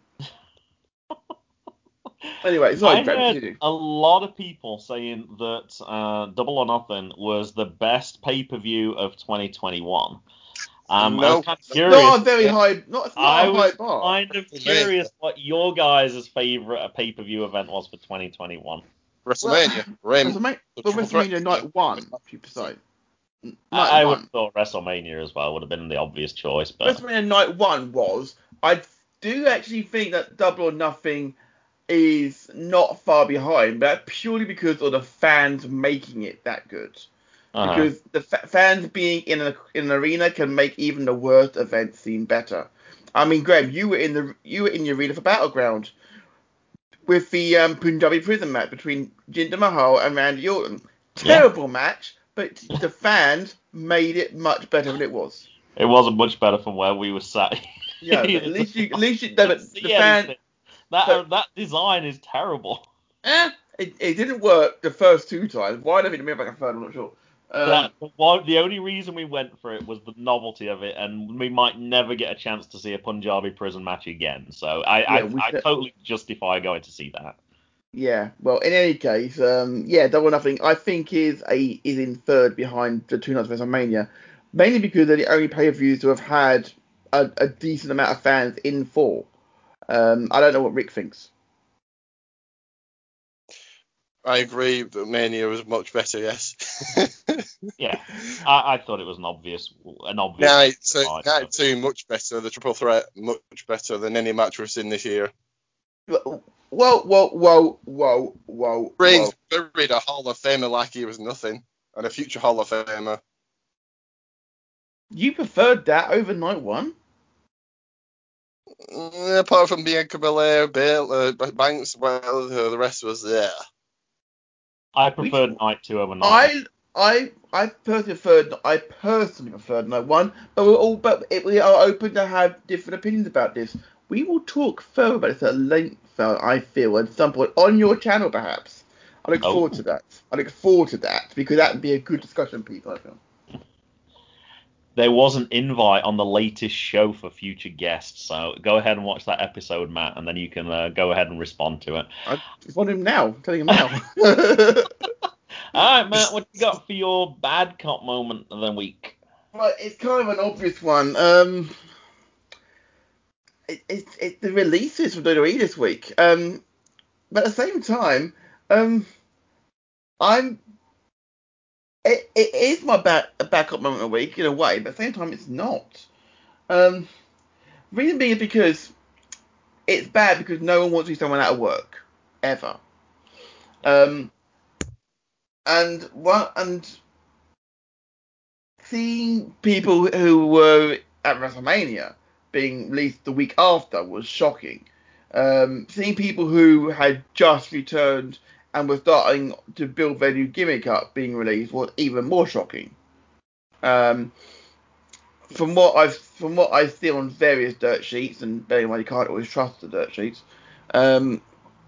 S4: Anyway, sorry,
S3: I
S4: Graham,
S3: heard
S4: continue.
S3: a lot of people saying that uh, Double or Nothing was the best pay-per-view of twenty twenty-one. Um, I
S5: No.
S3: was kind of
S4: It's
S3: curious.
S4: not a very high, not, it's not
S3: I
S4: a high
S3: was
S4: bar.
S3: kind of curious what your guys' favorite pay-per-view event was for twenty twenty-one.
S5: WrestleMania.
S4: Well,
S5: Rim.
S4: WrestleMania,
S5: The
S4: well,
S5: triple threat.
S4: WrestleMania Night One, if you decide. Night
S3: I, I would
S4: One.
S3: have thought WrestleMania as well would have been the obvious choice, but
S4: WrestleMania Night One was. I do actually think that Double or Nothing is not far behind, but purely because of the fans making it that good.
S3: uh-huh.
S4: Because the fa- fans being in, a, in an arena can make even the worst event seem better. I mean, Graham, you were in the you were in the arena for Battleground with the um, Punjabi prison match between Jinder Mahal and Randy Orton. Terrible yeah. match, but the fans made it much better than it was.
S3: It wasn't much better from where we were sat.
S4: Yeah, but at least you, at least you, no, but the fan.
S3: That
S4: but,
S3: that design is terrible.
S4: Eh, it, it didn't work the first two times. Why don't it make like a third? I'm not sure. Um,
S3: that, the, one, the only reason we went for it was the novelty of it, and we might never get a chance to see a Punjabi prison match again. So I,
S4: yeah,
S3: I, I
S4: should,
S3: totally justify going to see that.
S4: Yeah, well, in any case, um, yeah, Double or Nothing, I think is a is in third behind the two nights of WrestleMania, mainly because they're the only pay-per-views to have had a, a decent amount of fans in for. Um, I don't know what Rick thinks.
S5: I agree that Mania was much better. Yes.
S3: Yeah, I, I thought it was an obvious, an obvious.
S5: Night two,
S3: fight,
S5: night
S3: but-
S5: two, much better. The triple threat, much better than any match we've seen this year.
S4: Whoa, whoa, whoa, whoa, whoa.
S5: Reigns
S4: whoa.
S5: buried a Hall of Famer like he was nothing, and a future Hall of Famer.
S4: You preferred that over night one?
S5: Mm, apart from Bianca Belair, Bale, uh, Banks, well, uh, the rest was there.
S3: I preferred
S4: Which-
S3: night two over night.
S4: I, I, I personally preferred. I personally preferred night one, but we're all, but it, we are open to have different opinions about this. We will talk further about this at length, uh, I feel, at some point on your channel, perhaps. I look
S3: Oh.
S4: forward to that. I look forward to that because that would be a good discussion, people. I feel.
S3: There was an invite on the latest show for future guests, so go ahead and watch that episode, Matt, and then you can uh, go ahead and respond to it.
S4: I respond to him now. I'm telling him now.
S3: All right, Matt, what you got for your bad cop moment of the week?
S4: Well, it's kind of an obvious one. Um, it, it, it, the releases from W W E this week. Um, but at the same time, um, I'm. It, it is my back backup moment of the week in a way, but at the same time, it's not. Um, reason being is because it's bad because no one wants to see someone out of work ever. Um, and what and seeing people who were at WrestleMania being released the week after was shocking. Um, seeing people who had just returned and were starting to build their new gimmick up being released was even more shocking. Um, from what I've from what I see on various dirt sheets, and bearing in mind you can't always trust the dirt sheets, um,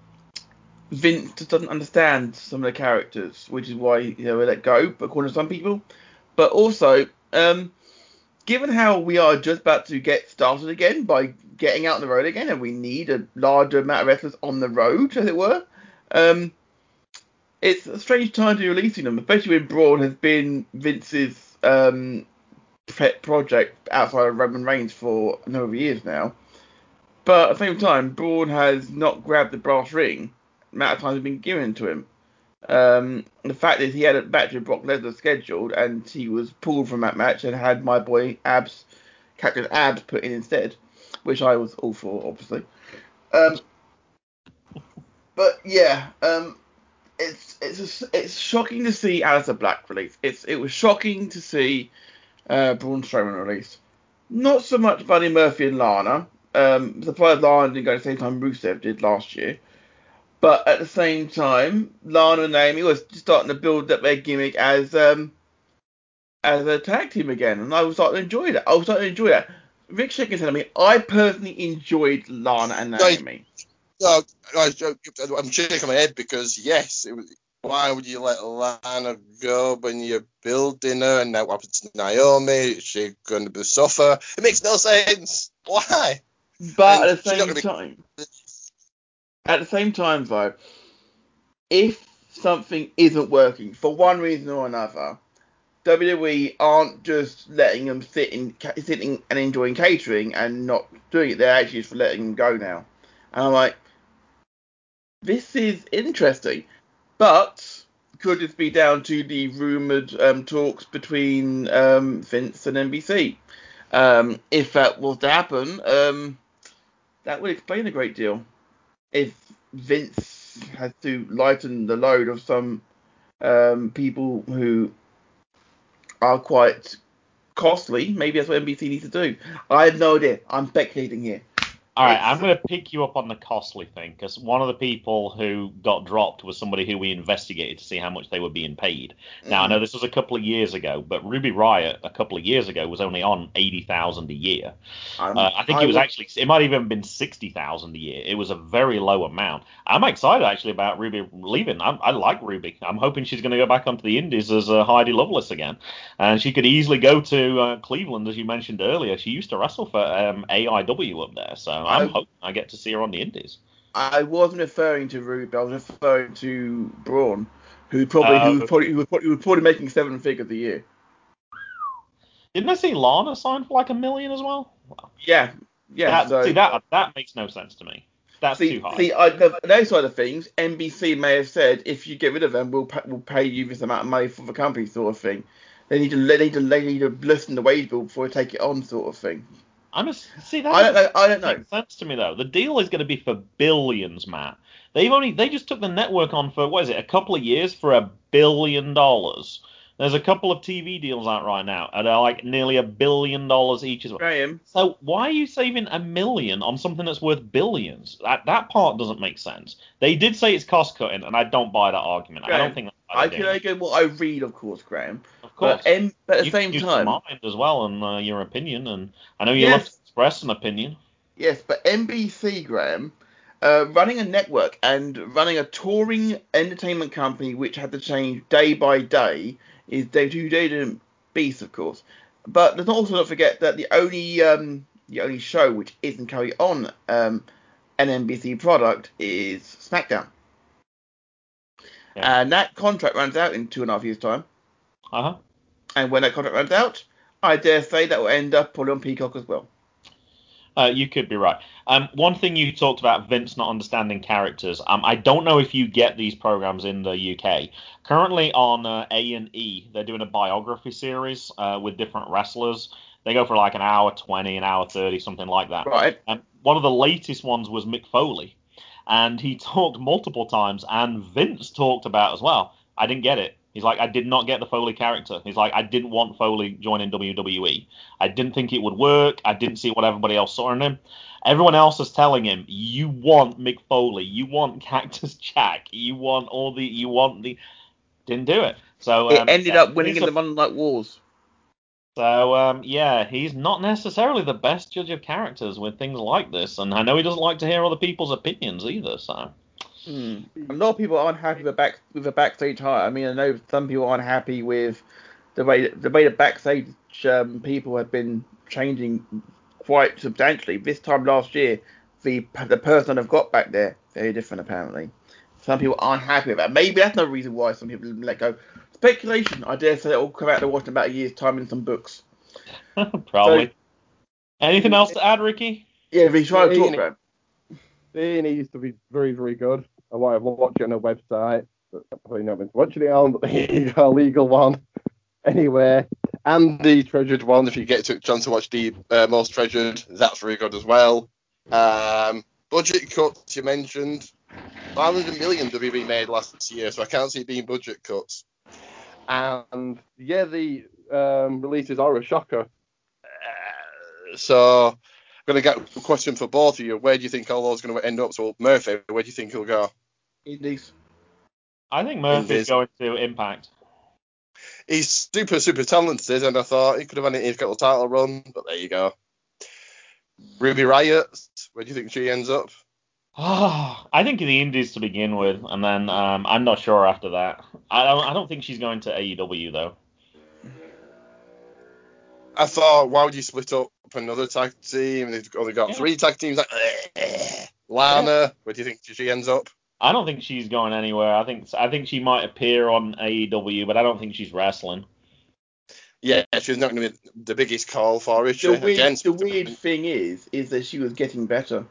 S4: Vince just doesn't understand some of the characters, which is why you know, we let go, according to some people. But also, um, given how we are just about to get started again by getting out on the road again, and we need a larger amount of wrestlers on the road, as it were, um, it's a strange time to be releasing them, especially when Braun has been Vince's um, pet project outside of Roman Reigns for a number of years now. But at the same time, Braun has not grabbed the brass ring. The amount of time has been given to him. Um, the fact is, he had a match with Brock Lesnar scheduled, and he was pulled from that match and had my boy Abs, Captain Abs, put in instead, which I was all for, obviously. Um, but yeah, um, it's it's a, it's shocking to see Aleister Black release. It's it was shocking to see uh, Braun Strowman release. Not so much Buddy Murphy and Lana. Um, surprised Lana didn't go at the same time Rusev did last year. But at the same time, Lana and Naomi was starting to build up their gimmick as um as a tag team again, and I was starting to enjoy that. I was starting to enjoy that. Rick Shaken telling me I personally enjoyed Lana and Naomi.
S5: No, I, I'm shaking my head because yes, it was, why would you let Lana go when you're building her, and now what happens to Naomi? Is she going to suffer? It makes no sense. Why?
S4: But
S5: And
S4: at the
S5: she's not
S4: same
S5: gonna be-
S4: time, at the same time though, if something isn't working for one reason or another, W W E aren't just letting them sit in, sitting and enjoying catering and not doing it. They're actually just letting them go now. And I'm like, this is interesting, but could this be down to the rumored um, talks between um, Vince and N B C? Um, if that was to happen, um, that would explain a great deal. If Vince has to lighten the load of some um, people who are quite costly, maybe that's what N B C needs to do. I have no idea. I'm speculating here.
S3: All right,
S4: It's-
S3: I'm going to pick you up on the costly thing, because one of the people who got dropped was somebody who we investigated to see how much they were being paid. Now, I know this was a couple of years ago, but Ruby Riott a couple of years ago was only on eighty thousand dollars a year.
S4: I'm-
S3: Uh, I think
S4: I
S3: it was
S4: would-
S3: actually, it might even have been sixty thousand dollars a year. It was a very low amount. I'm excited, actually, about Ruby leaving. I, I like Ruby. I'm hoping she's going to go back onto the Indies as uh, Heidi Lovelace again. And she could easily go to uh, Cleveland, as you mentioned earlier. She used to wrestle for um, A I W up there, so I'm
S4: I-
S3: hoping I get to see her on the Indies.
S4: I wasn't referring to Ruby. I was referring to Braun, who probably
S3: Uh,
S4: who was probably who was probably, who was probably making seven figures a year.
S3: Didn't I see Lana signed for like a million as well?
S4: Yeah, yeah.
S3: That,
S4: so
S3: see, that that makes no sense to me. That's
S4: see,
S3: too high.
S4: see, I, the, those side of things, N B C may have said, if you get rid of them, we'll pay, we'll pay you this amount of money for the company, sort of thing. They need to they need to they need to listen the wage bill before they take it on, sort of thing.
S3: I'm a, see that
S4: I don't know. I don't
S3: doesn't
S4: know.
S3: make sense to me though. The deal is going to be for billions, Matt. They've only they just took the network on for what is it, a couple of years for a billion dollars. There's a couple of T V deals out right now at uh, like nearly a billion dollars each as well.
S4: Graham.
S3: So why are you saving a million on something that's worth billions? That that part doesn't make sense. They did say it's cost cutting, and I don't buy that argument.
S4: Graham,
S3: I don't think that's
S4: I
S3: what
S4: can
S3: they're
S4: only
S3: doing.
S4: go what I read, of course, Graham.
S3: Of course.
S4: But, um, but at
S3: You
S4: the
S3: can
S4: same
S3: use
S4: time,
S3: your mind as well and uh, your opinion, and I know you love
S4: yes,
S3: to express an opinion.
S4: yes, but N B C, Graham, uh, running a network and running a touring entertainment company which had to change day by day is day to day beast, of course. But let's also not forget that the only um, the only show which isn't currently on um, an N B C product is SmackDown,
S3: Yeah.
S4: and that contract runs out in two and a half years' time.
S3: Uh huh.
S4: And when that contract runs out, I dare say that will end up probably on Peacock as well.
S3: Uh, you could be right. Um, one thing you talked about Vince not understanding characters. Um, I don't know if you get these programs in the U K. Currently on uh, A and E, they're doing a biography series uh, with different wrestlers. They go for like an hour twenty, an hour thirty, something like that.
S4: Right.
S3: Um, one of the latest ones was Mick Foley, and he talked multiple times, and Vince talked about as well. I didn't get it. He's like, I did not get the Foley character. He's like, I didn't want Foley joining W W E. I didn't think it would work. I didn't see what everybody else saw in him. Everyone else is telling him, you want Mick Foley, you want Cactus Jack, you want all the, you want the, didn't do it. So um,
S4: It ended
S3: yeah,
S4: up winning
S3: he's
S4: in
S3: a-
S4: the Monday Night Wars.
S3: So um, yeah, he's not necessarily the best judge of characters with things like this, and I know he doesn't like to hear other people's opinions either. So.
S4: Hmm. A lot of people aren't happy with back with the backstage hire. I mean, I know some people aren't happy with the way the way the backstage um, people have been changing quite substantially. This time last year, the the person I've got back there very different apparently. Some people aren't happy with that. Maybe that's another reason why some people let go. Speculation. I dare say it will come out to watch in about a year's time in some books.
S3: Probably.
S4: So,
S3: Anything else to add, Ricky?
S4: yeah, we try to
S6: Yeah,
S4: talk
S6: you
S4: about.
S6: It needs to be very, very good. I want to watch it on a website, but I've probably not been watching it on the legal one. Anyway,
S5: And the treasured one, if you get a chance to watch the uh, most treasured, that's very good as well. Um, budget cuts you mentioned, five hundred million W W E made last year, so I can't see it being budget cuts.
S6: and yeah, the um, releases are a shocker.
S5: Uh, so I'm going to get a question for both of you. Where do you think all those are going to end up? So Murphy, where do you think he'll go?
S4: Indies.
S3: I think Murphy's
S5: Indies.
S3: going to Impact.
S5: He's super, super talented, and I thought he could have had an Intercontinental title run, but there you go. Ruby Riott, where do you think she ends up?
S3: Oh, I think the Indies to begin with, and then um, I'm not sure after that. I don't. I don't think she's going to A E W though.
S5: I thought, why would you split up another tag team? They've only got
S3: Yeah.
S5: three tag teams. Like, eh. Lana, where do you think she ends up?
S3: I don't think she's going anywhere. I think. I think she might appear on A E W, but I don't think she's wrestling.
S5: Yeah, she's not going to be the biggest call for it.
S4: The weird,
S5: Against,
S4: the weird thing is, is that she was getting better.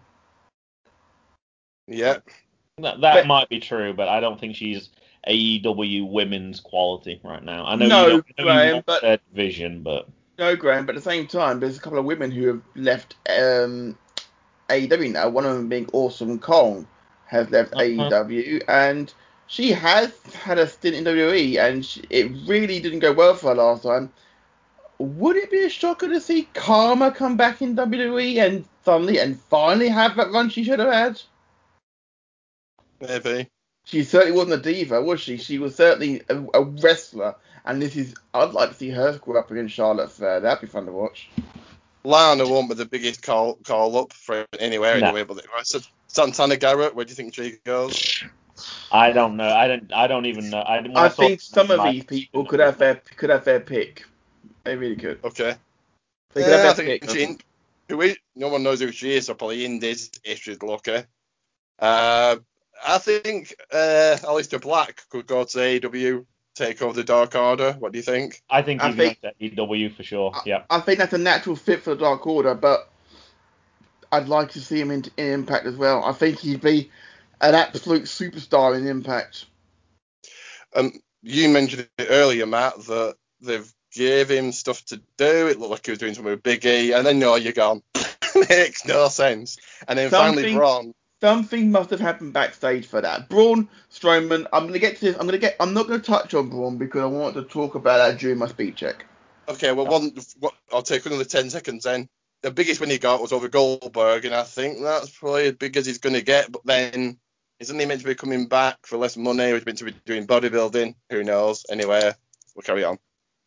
S5: yeah.
S3: That, that
S4: But-
S3: might be true, but I don't think she's A E W women's quality right now. I know
S4: No,
S3: you don't. I know
S4: Graham,
S3: you want
S4: but-
S3: their division, but
S4: No, Graham, but at the same time, there's a couple of women who have left um, A E W now. One of them being Awesome Kong has left
S3: Uh-huh.
S4: A E W, and she has had a stint in W W E, and she, it really didn't go well for her last time. Would it be a shocker to see Karma come back in W W E and suddenly and finally have that run she should have had?
S5: Maybe.
S4: She certainly wasn't a diva, was she? She was certainly a, a wrestler, and this is. I'd like to see her square up against Charlotte Flair. That'd be fun to watch.
S5: Lana won't be the biggest call call up for anywhere
S3: No.
S5: anyway. But I said Santana Garrett, where do you think she goes?
S3: I don't know. I don't. I don't even know. I, when
S4: I
S3: I saw
S4: think some of
S3: I-
S4: these people could have their could have their pick. They really could.
S5: Okay.
S4: They could
S5: Yeah, I
S4: have their
S5: think
S4: pick.
S5: she, who is, no one knows who she is, so probably Indies if she's lucky. Uh, I think uh, Aleister Black could go to A E W. take over the Dark Order? What do you think?
S3: I think
S4: I
S3: he's going
S4: think-
S3: to A E W for sure. Yeah.
S4: I think that's a natural fit for the Dark Order, but I'd like to see him in, in Impact as well. I think he'd be an absolute superstar in Impact.
S5: Um, you mentioned it earlier, Matt, that they've gave him stuff to do. It looked like he was doing something with Big E, and then no, you're gone. Makes no sense. And then finally,
S4: Something-
S5: Braun.
S4: Something must have happened backstage for that. Braun Strowman. I'm gonna get to this. I'm gonna get. I'm not gonna touch on Braun because I want to talk about that during my speed check.
S5: Okay, well, one. What, I'll take another ten seconds then. The biggest win he got was over Goldberg, and I think that's probably as big as he's going to get. But then, isn't he meant to be coming back for less money? Or he's meant to be doing bodybuilding? Who knows? Anyway, we'll carry on.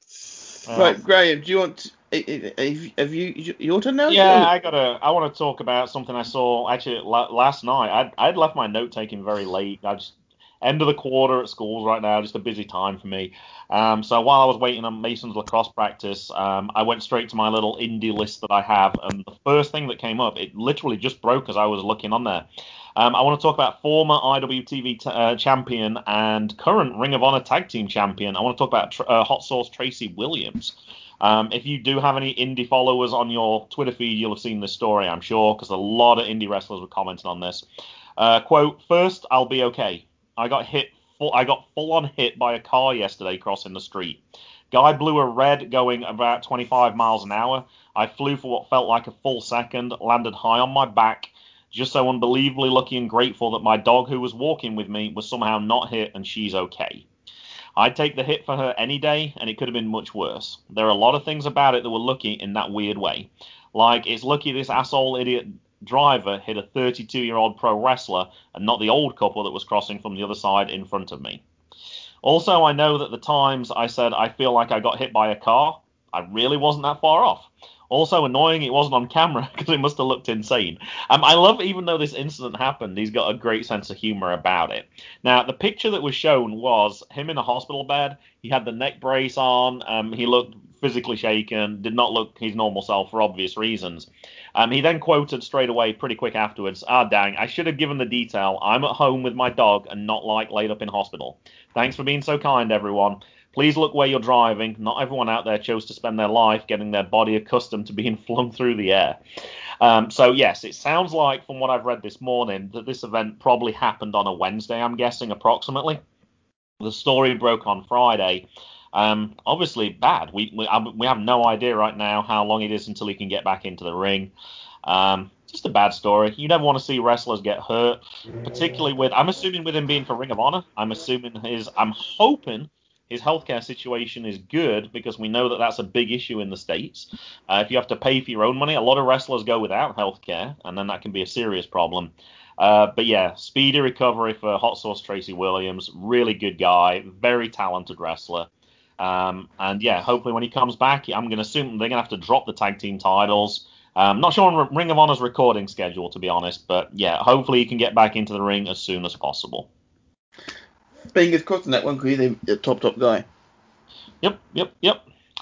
S3: Um,
S4: Right, Graham. Do you want? To, have have you your turn now?
S3: Yeah, I gotta. I want to talk about something I saw actually la- last night. I'd I'd left my note taking very late. I just end of the quarter at schools right now, just a busy time for me. Um, so while I was waiting on Mason's lacrosse practice, um, I went straight to my little indie list that I have, and the first thing that came up, it literally just broke as I was looking on there. Um, I want to talk about former I W T V t- uh, champion and current Ring of Honor tag team champion. I want to talk about tr- uh, Hot Sauce Tracy Williams. Um, if you do have any indie followers on your Twitter feed, you'll have seen this story, I'm sure, because a lot of indie wrestlers were commenting on this. Uh, quote, first, I'll be okay. I got hit. Full, I got full-on hit by a car yesterday crossing the street. Guy blew a red going about twenty-five miles an hour. I flew for what felt like a full second, landed high on my back, just so unbelievably lucky and grateful that my dog who was walking with me was somehow not hit and she's okay. I'd take the hit for her any day, and it could have been much worse. There are a lot of things about it that were lucky in that weird way. Like, it's lucky this asshole idiot driver hit a thirty-two-year-old pro wrestler and not the old couple that was crossing from the other side in front of me. Also, I know that the times I said I feel like I got hit by a car, I really wasn't that far off. Also annoying it wasn't on camera because it must have looked insane. Um, I love, even though this incident happened, he's got a great sense of humor about it. Now, the picture that was shown was him in a hospital bed. He had the neck brace on. Um, he looked physically shaken, did not look his normal self for obvious reasons. Um, he then quoted straight away, pretty quick afterwards, ah, dang, I should have given the detail. I'm at home with my dog and not like laid up in hospital. Thanks for being so kind, everyone. Please look where you're driving. Not everyone out there chose to spend their life getting their body accustomed to being flung through the air. Um, so, yes, it sounds like, from what I've read this morning, that this event probably happened on a Wednesday, I'm guessing, approximately. The story broke on Friday. Um, obviously bad. We, we we have no idea right now how long it is until he can get back into the ring. Um, just a bad story. You never want to see wrestlers get hurt, particularly with, I'm assuming with him being for Ring of Honor. I'm assuming his, I'm hoping his healthcare situation is good because we know that that's a big issue in the States. Uh, if you have to pay for your own money, a lot of wrestlers go without healthcare, and then that can be a serious problem. Uh, but yeah, speedy recovery for Hot Sauce Tracy Williams. Really good guy, very talented wrestler. Um, and yeah, hopefully when he comes back, I'm going to assume they're going to have to drop the tag team titles. Um, not sure on Ring of Honor's recording schedule, to be honest, but yeah, hopefully he can get back into the ring as soon as possible.
S4: Fingers crossed on that one because he's a top, top guy.
S3: Yep, yep, yep.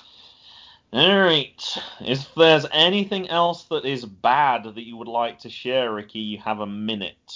S3: All right. If there's anything else that is bad that you would like to share, Ricky, you have a minute.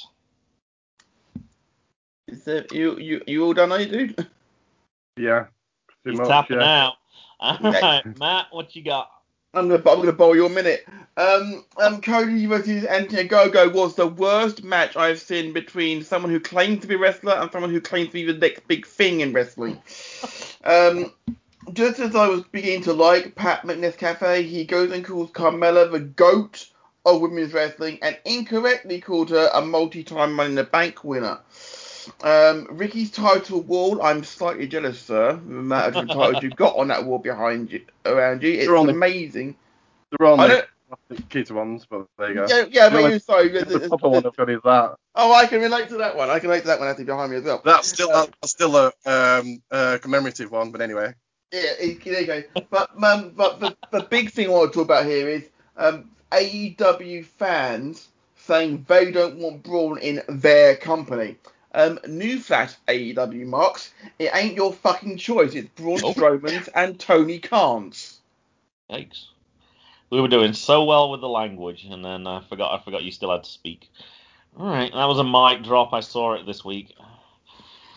S4: Is there, you, you, you all done, are you, dude?
S6: Yeah. pretty
S3: He's
S6: much,
S3: tapping
S6: yeah.
S3: out. All right, Matt, what you got?
S4: I'm gonna, I'm gonna borrow your minute. Um, um, Cody versus Anthony Ogogo was the worst match I've seen between someone who claims to be a wrestler and someone who claims to be the next big thing in wrestling. um, just as I was beginning to like Pat McNeese Cafe, he goes and calls Carmella the GOAT of women's wrestling and incorrectly called her a multi-time Money in the Bank winner. Um, Ricky's title wall, I'm slightly jealous, sir, the amount of different titles you've got on that wall behind you, around you. It's
S6: They're on the-
S4: amazing.
S6: They're all
S4: I
S6: the Keita ones, but there you go.
S4: Yeah, yeah,
S6: The
S4: but
S6: only-
S4: you sorry.
S6: The
S4: there's-
S6: proper one
S4: there's-
S6: I've got is that.
S4: Oh, I can relate to that one. I can relate to that one actually behind me as well.
S5: That's still
S4: Uh,
S5: that's still a um, uh, commemorative one, but anyway.
S4: Yeah, it, there you go. But um, but the, the big thing I want to talk about here is um, A E W fans saying they don't want Braun in their company. Um, new flash A E W marks. It ain't your fucking choice. It's Braun
S3: Oh.
S4: Strowman's and Tony Khan's.
S3: Yikes. We were doing so well with the language, and then I forgot I forgot you still had to speak. All right, that was a mic drop. I saw it this week.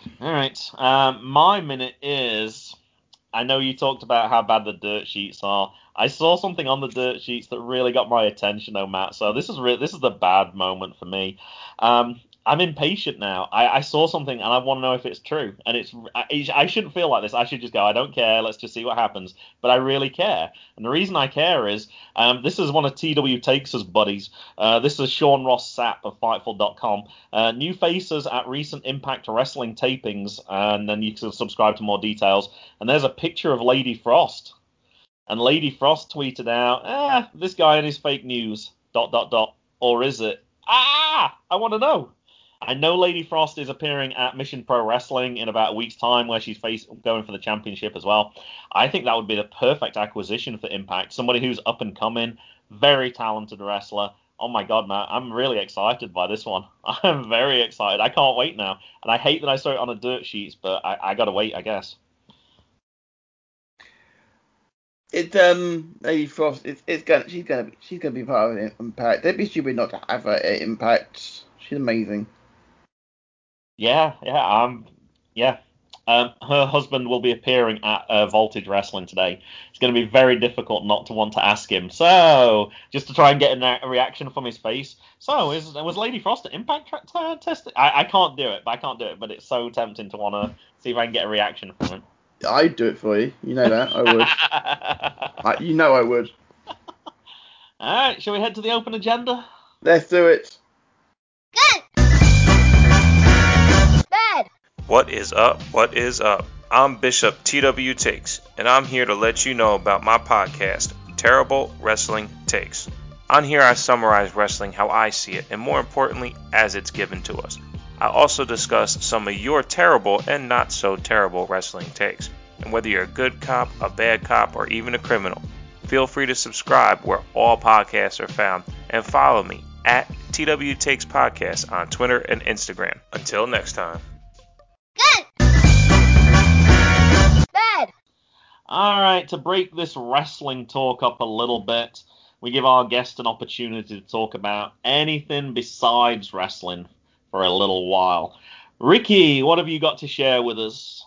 S3: All right. Um, my minute is. I know you talked about how bad the dirt sheets are. I saw something on the dirt sheets that really got my attention, though, Matt. So this is re- this is the bad moment for me. Um, I'm impatient now. I, I saw something and I want to know if it's true. And it's I, I shouldn't feel like this. I should just go, I don't care. Let's just see what happens. But I really care. And the reason I care is um, this is one of T W Takes' buddies. Uh, this is Sean Ross Sapp of Fightful dot com. Uh, new faces at recent Impact Wrestling tapings. And then you can subscribe to more details. And there's a picture of Lady Frost. And Lady Frost tweeted out, ah, this guy and his fake news, dot, dot, dot. Or is it? Ah, I want to know. I know Lady Frost is appearing at Mission Pro Wrestling in about a week's time, where she's face, going for the championship as well. I think that would be the perfect acquisition for Impact. Somebody who's up and coming, very talented wrestler. Oh my God, Matt, I'm really excited by this one. I'm very excited. I can't wait now. And I hate that I saw it on a dirt sheets, but I, I got to wait, I guess.
S4: It um Lady Frost. It's it's gonna she's gonna be she's gonna be part of Impact. They'd be stupid not to have her at Impact. She's amazing.
S3: Yeah, yeah, um, yeah. Um, her husband will be appearing at uh, Voltage Wrestling today. It's going to be very difficult not to want to ask him. So, just to try and get a, a reaction from his face. So, is was Lady Frost at Impact tra- tra- testing? I, I can't do it, but I can't do it. But it's so tempting to want to see if I can get a reaction from him.
S4: I'd do it for you. You know that I would. I, you know I would.
S3: All right, shall we head to the open agenda?
S4: Let's do it.
S2: Good. Bad.
S7: What is up? What is up? I'm Bishop T W Takes, and I'm here to let you know about my podcast, Terrible Wrestling Takes. On here, I summarize wrestling how I see it, and more importantly, as it's given to us. I also discuss some of your terrible and not so terrible wrestling takes. And whether you're a good cop, a bad cop, or even a criminal, feel free to subscribe where all podcasts are found, and follow me at T W Takes Podcast on Twitter and Instagram. Until next time.
S2: Good. Bad.
S3: All right, to break this wrestling talk up a little bit, we give our guest an opportunity to talk about anything besides wrestling for a little while. Ricky, what have you got to share with us?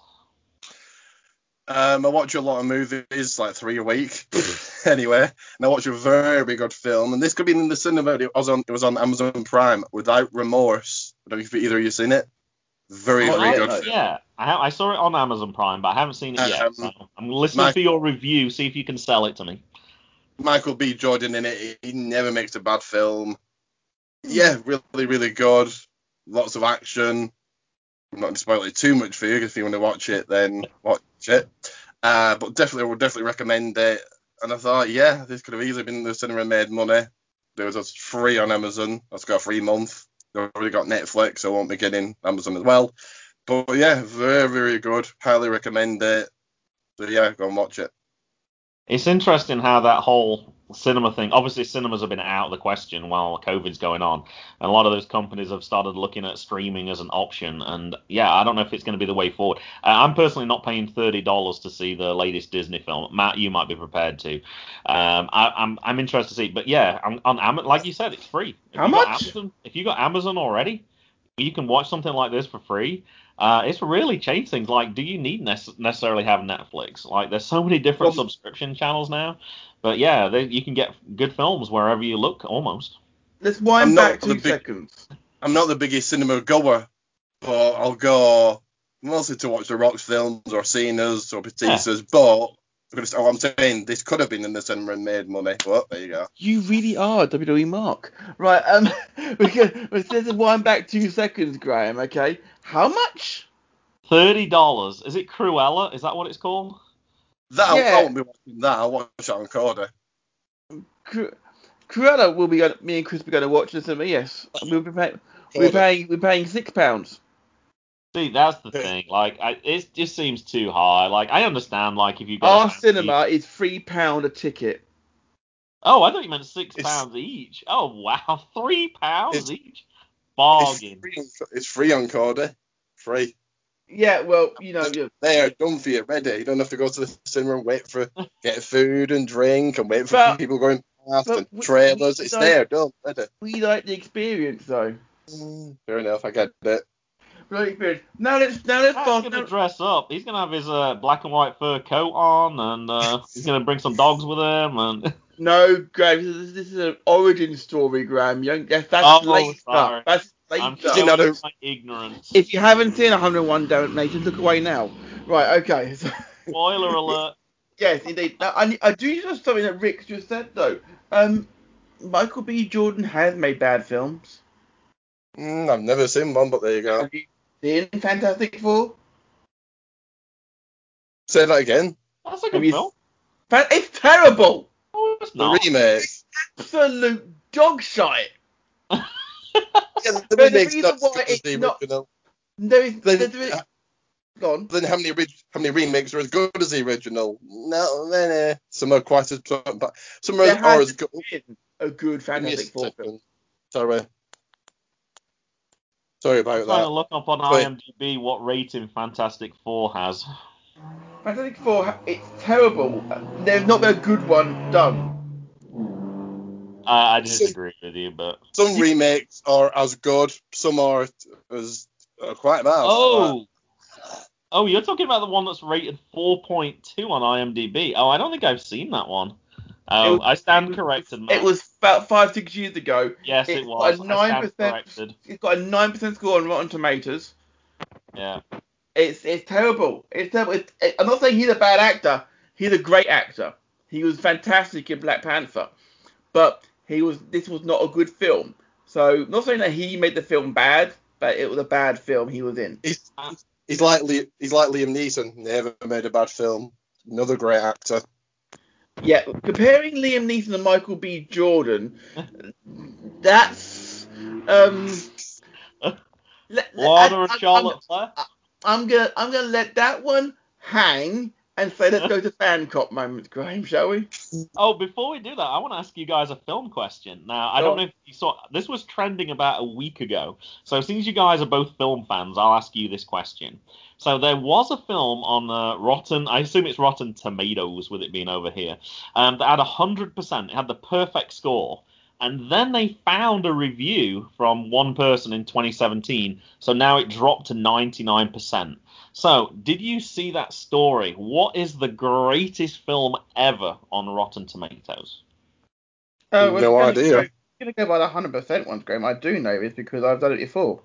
S5: Um, I watch a lot of movies, like three a week, anyway, and I watch a very good film, and this could be in the cinema. It was on, it was on Amazon Prime, Without Remorse. I don't know if either of you seen it. Very,
S4: Oh,
S5: very
S4: yeah,
S5: good
S4: no.
S5: film.
S3: Yeah, I, ha- I saw it on Amazon Prime, but I haven't seen it yet.
S5: Um,
S3: So I'm listening
S5: my-
S3: for your review. See if you can sell it to me.
S5: Michael B. Jordan in it. He never makes a bad film. Yeah, really, really good. Lots of action. I'm not going to spoil it too much for you. If you want to watch it, then watch it. Uh, but definitely, I would definitely recommend it. And I thought, yeah, this could have easily been in the cinema and made money. There was a free on Amazon. I've got a free month. I've already got Netflix, so I won't be getting Amazon as well. But yeah, very, very good. Highly recommend it. So yeah, go and watch it.
S3: It's interesting how that whole cinema thing, obviously cinemas have been out of the question while COVID's going on, and a lot of those companies have started looking at streaming as an option, and yeah, I don't know if it's going to be the way forward. Uh, I'm personally not paying thirty dollars to see the latest Disney film. Matt, you might be prepared to. Um, I, I'm I'm interested to see, but yeah, on, on Amazon, like you said, it's free. If
S4: How
S3: you got
S4: much?
S3: Amazon, if you got Amazon already, you can watch something like this for free. Uh, it's really changed things. Like, do you need nec- necessarily have Netflix? Like, there's so many different
S5: Well,
S3: subscription channels now. But yeah, they, you can get good films wherever you look, almost.
S4: Let's wind
S5: I'm
S4: back
S5: not
S4: two
S5: the big-
S4: seconds.
S5: I'm not the biggest cinema goer, but I'll go mostly to watch the Rock's films or Cena's or Batista's. But I'm gonna say- oh, I'm saying this could have been in the cinema and made money. Well, there you go.
S4: You really are a W W E Mark. Right, um, we can, let's let's wind back two seconds, Graham, okay? How much?
S3: Thirty dollars. Is it Cruella? Is that what it's called?
S5: That I-
S4: Yeah.
S5: I won't be watching that. I'll watch it on Coda.
S4: Cru- Cruella will be going, me and Chris will be going to watch this cinema, yes. We'll be paying, we're
S5: Coda.
S4: paying, we're paying six pounds.
S3: See, that's the thing. Like, I, it just seems too high. Like, I understand. Like, if you got
S4: Our
S3: a family-
S4: cinema is three pound a ticket.
S3: Oh, I thought you meant six
S5: It's-
S3: pounds each. Oh wow, three pounds
S5: It's-
S3: each.
S5: It's
S3: Bargain.
S5: free, on, it's free on Coda. Free.
S4: Yeah, well, you know, you
S5: They are done for you, ready. You don't have to go to the cinema and wait for get food and drink and wait for
S4: But-
S5: people going past
S4: but
S5: and
S4: we-
S5: trailers.
S4: we
S5: It's
S4: don't-
S5: there, done, ready.
S4: we like the experience though.
S5: Mm, Fair enough, I get it.
S4: great experience. Now let's now let's
S3: Matt's
S4: fast.
S3: gonna
S4: Now,
S3: dress up. He's gonna have his uh, black and white fur coat on, and uh, he's gonna bring some dogs with him. And
S4: no, Graham, this is, this is an origin story, Graham. You don't, that's that's
S3: Oh,
S4: late
S3: sorry.
S4: stuff. That's late
S3: I'm
S4: stuff.
S5: You know,
S3: showing my ignorance.
S4: If you haven't seen one hundred one Dalmatians, look away now. Right, okay. So,
S3: Spoiler alert.
S4: yes, indeed. Now, I, I do know something that Rick just said, though. Um, Michael B. Jordan has made bad films.
S5: Mm, I've never seen one, but there you go.
S4: Have you seen Fantastic Four?
S5: Say that again.
S3: That's a
S4: Have
S3: good
S4: you-
S3: film.
S4: Fan- It's terrible.
S3: Oh, it's
S5: The
S3: not.
S5: remake.
S4: Absolute dog shite.
S5: Yeah, the
S4: There's a
S5: remake's
S4: reason
S5: not as
S4: why
S5: good as
S4: it's
S5: the
S4: not-
S5: original.
S4: There is.
S5: Then,
S4: There's really,
S5: uh,
S4: go on.
S5: then how many orig- how many remakes are as good as the original? No, then uh, some are quite as but some are,
S4: There
S5: are
S4: has
S5: as good.
S4: been a good
S5: Give me a
S4: Fantastic Four film.
S5: second. Sorry. Sorry
S3: I'm
S5: about
S3: trying
S5: that.
S3: to look up on
S5: Wait.
S3: IMDb what rating Fantastic Four has.
S4: Fantastic Four, it's terrible. There's not been a good one done.
S3: I, I
S5: So-
S3: disagree with you, but
S5: Some remakes are as good. Some are as uh, quite bad.
S3: oh, oh, you're talking about the one that's rated four point two on IMDb. Oh, I don't think I've seen that one. Oh,
S4: It was-
S3: I stand corrected, Matt.
S4: It was about five, six years ago.
S3: Yes, it
S4: It's
S3: was.
S4: got a
S3: I
S4: nine
S3: stand
S4: percent.
S3: corrected.
S4: It's got a nine percent score on Rotten Tomatoes.
S3: Yeah.
S4: It's it's terrible. It's terrible. It's, it, I'm not saying he's a bad actor. He's a great actor. He was fantastic in Black Panther, but he was. This was not a good film. So not saying that he made the film bad, but it was a bad film he was in.
S5: He's, he's like Li- he's like Liam Neeson. Never made a bad film. Another great actor.
S4: Yeah, comparing Liam Neeson and Michael B. Jordan, that's um. let-
S3: Water
S4: I-
S3: and
S4: I-
S3: Charlotte Flair.
S4: I'm gonna I'm gonna let that one hang and say let's go to fan cop moments, Graham, shall we?
S3: Oh, before we do that, I want to ask you guys a film question. Now, I
S4: Go
S3: don't
S4: on.
S3: know if you saw this was trending about a week ago. So since you guys are both film fans, I'll ask you this question. So there was a film on uh, Rotten, I assume it's Rotten Tomatoes with it being over here, um, that had one hundred percent. It had the perfect score. And then they found a review from one person in twenty seventeen, so now it dropped to ninety-nine percent. So, did you see that story? What is the greatest film ever on Rotten Tomatoes?
S4: Uh,
S5: No
S4: it's gonna
S5: idea.
S4: Go, gonna go by the hundred percent ones, Graham. I do know this because I've done it before.